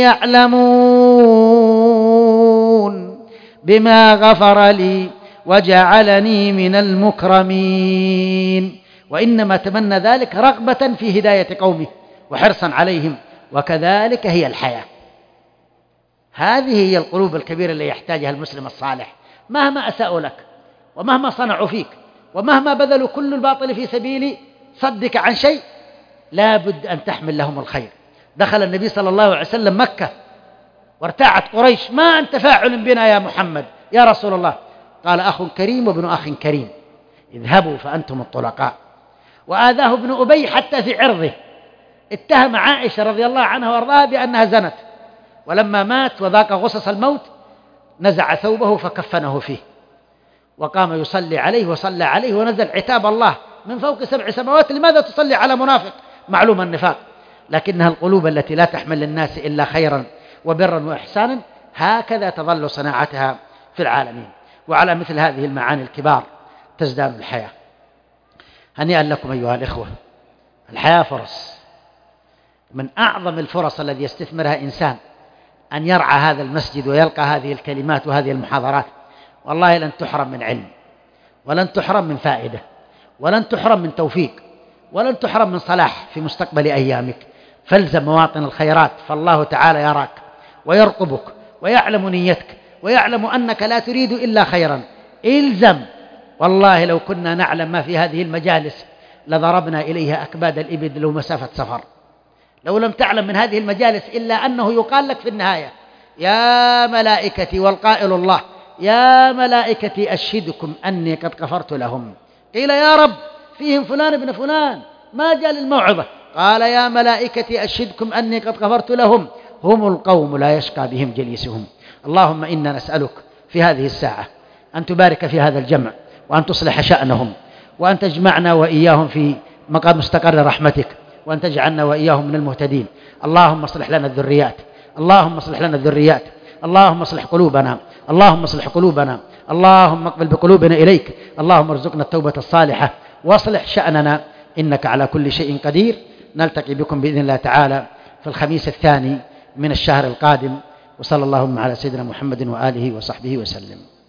Speaker 2: يعلمون بما غفر لي وجعلني من المكرمين. وإنما تمنى ذلك رغبة في هداية قومه وحرصا عليهم، وكذلك هي الحياة. هذه هي القلوب الكبيرة اللي يحتاجها المسلم الصالح. مهما أساءوا لك ومهما صنعوا فيك ومهما بذلوا كل الباطل في سبيل صدك عن شيء، لا بد أن تحمل لهم الخير. دخل النبي صلى الله عليه وسلم مكة وارتاعت قريش: ما أنت فاعل بنا يا محمد يا رسول الله؟ قال: أخ كريم وابن أخ كريم، اذهبوا فأنتم الطلقاء. وآذاه ابن أبي حتى في عرضه، اتهم عائشة رضي الله عنها وارضاها بأنها زنت، ولما مات وذاق غصص الموت نزع ثوبه فكفنه فيه وقام يصلي عليه وصلى عليه، ونزل عتاب الله من فوق سبع سماوات: لماذا تصلي على منافق؟ معلوم النفاق. لكنها القلوب التي لا تحمل للناس إلا خيرا وبرا وإحسانا، هكذا تظل صناعتها في العالمين. وعلى مثل هذه المعاني الكبار تزداد الحياة. هنيئا لكم أيها الإخوة الحياة فرص، من أعظم الفرص الذي يستثمرها إنسان أن يرعى هذا المسجد ويلقى هذه الكلمات وهذه المحاضرات. والله لن تحرم من علم، ولن تحرم من فائدة، ولن تحرم من توفيق، ولن تحرم من صلاح في مستقبل أيامك. فالزم مواطن الخيرات، فالله تعالى يراك ويرقبك ويعلم نيتك ويعلم أنك لا تريد إلا خيرا. إلزم. والله لو كنا نعلم ما في هذه المجالس لضربنا إليها أكباد الإبل لو مسافة سفر. لو لم تعلم من هذه المجالس إلا أنه يقال لك في النهاية: يا ملائكتي، والقائل الله: يا ملائكتي أشهدكم أني قد غفرت لهم. قيل: يا رب فيهم فلان ابن فلان ما جاء للموعظة. قال: يا ملائكتي أشهدكم أني قد غفرت لهم، هم القوم لا يشقى بهم جليسهم. اللهم إنا نسألك في هذه الساعة أن تبارك في هذا الجمع، وأن تصلح شأنهم، وأن تجمعنا وإياهم في مقام مستقر رحمتك، وأن تجعلنا وإياهم من المهتدين. اللهم اصلح لنا الذريات، اللهم اصلح لنا الذريات، اللهم اصلح قلوبنا، اللهم اصلح قلوبنا، اللهم اقبل بقلوبنا إليك، اللهم ارزقنا التوبة الصالحة واصلح شأننا، إنك على كل شيء قدير. نلتقي بكم بإذن الله تعالى في الخميس الثاني من الشهر القادم، وصلى اللهم على سيدنا محمد وآله وصحبه وسلم.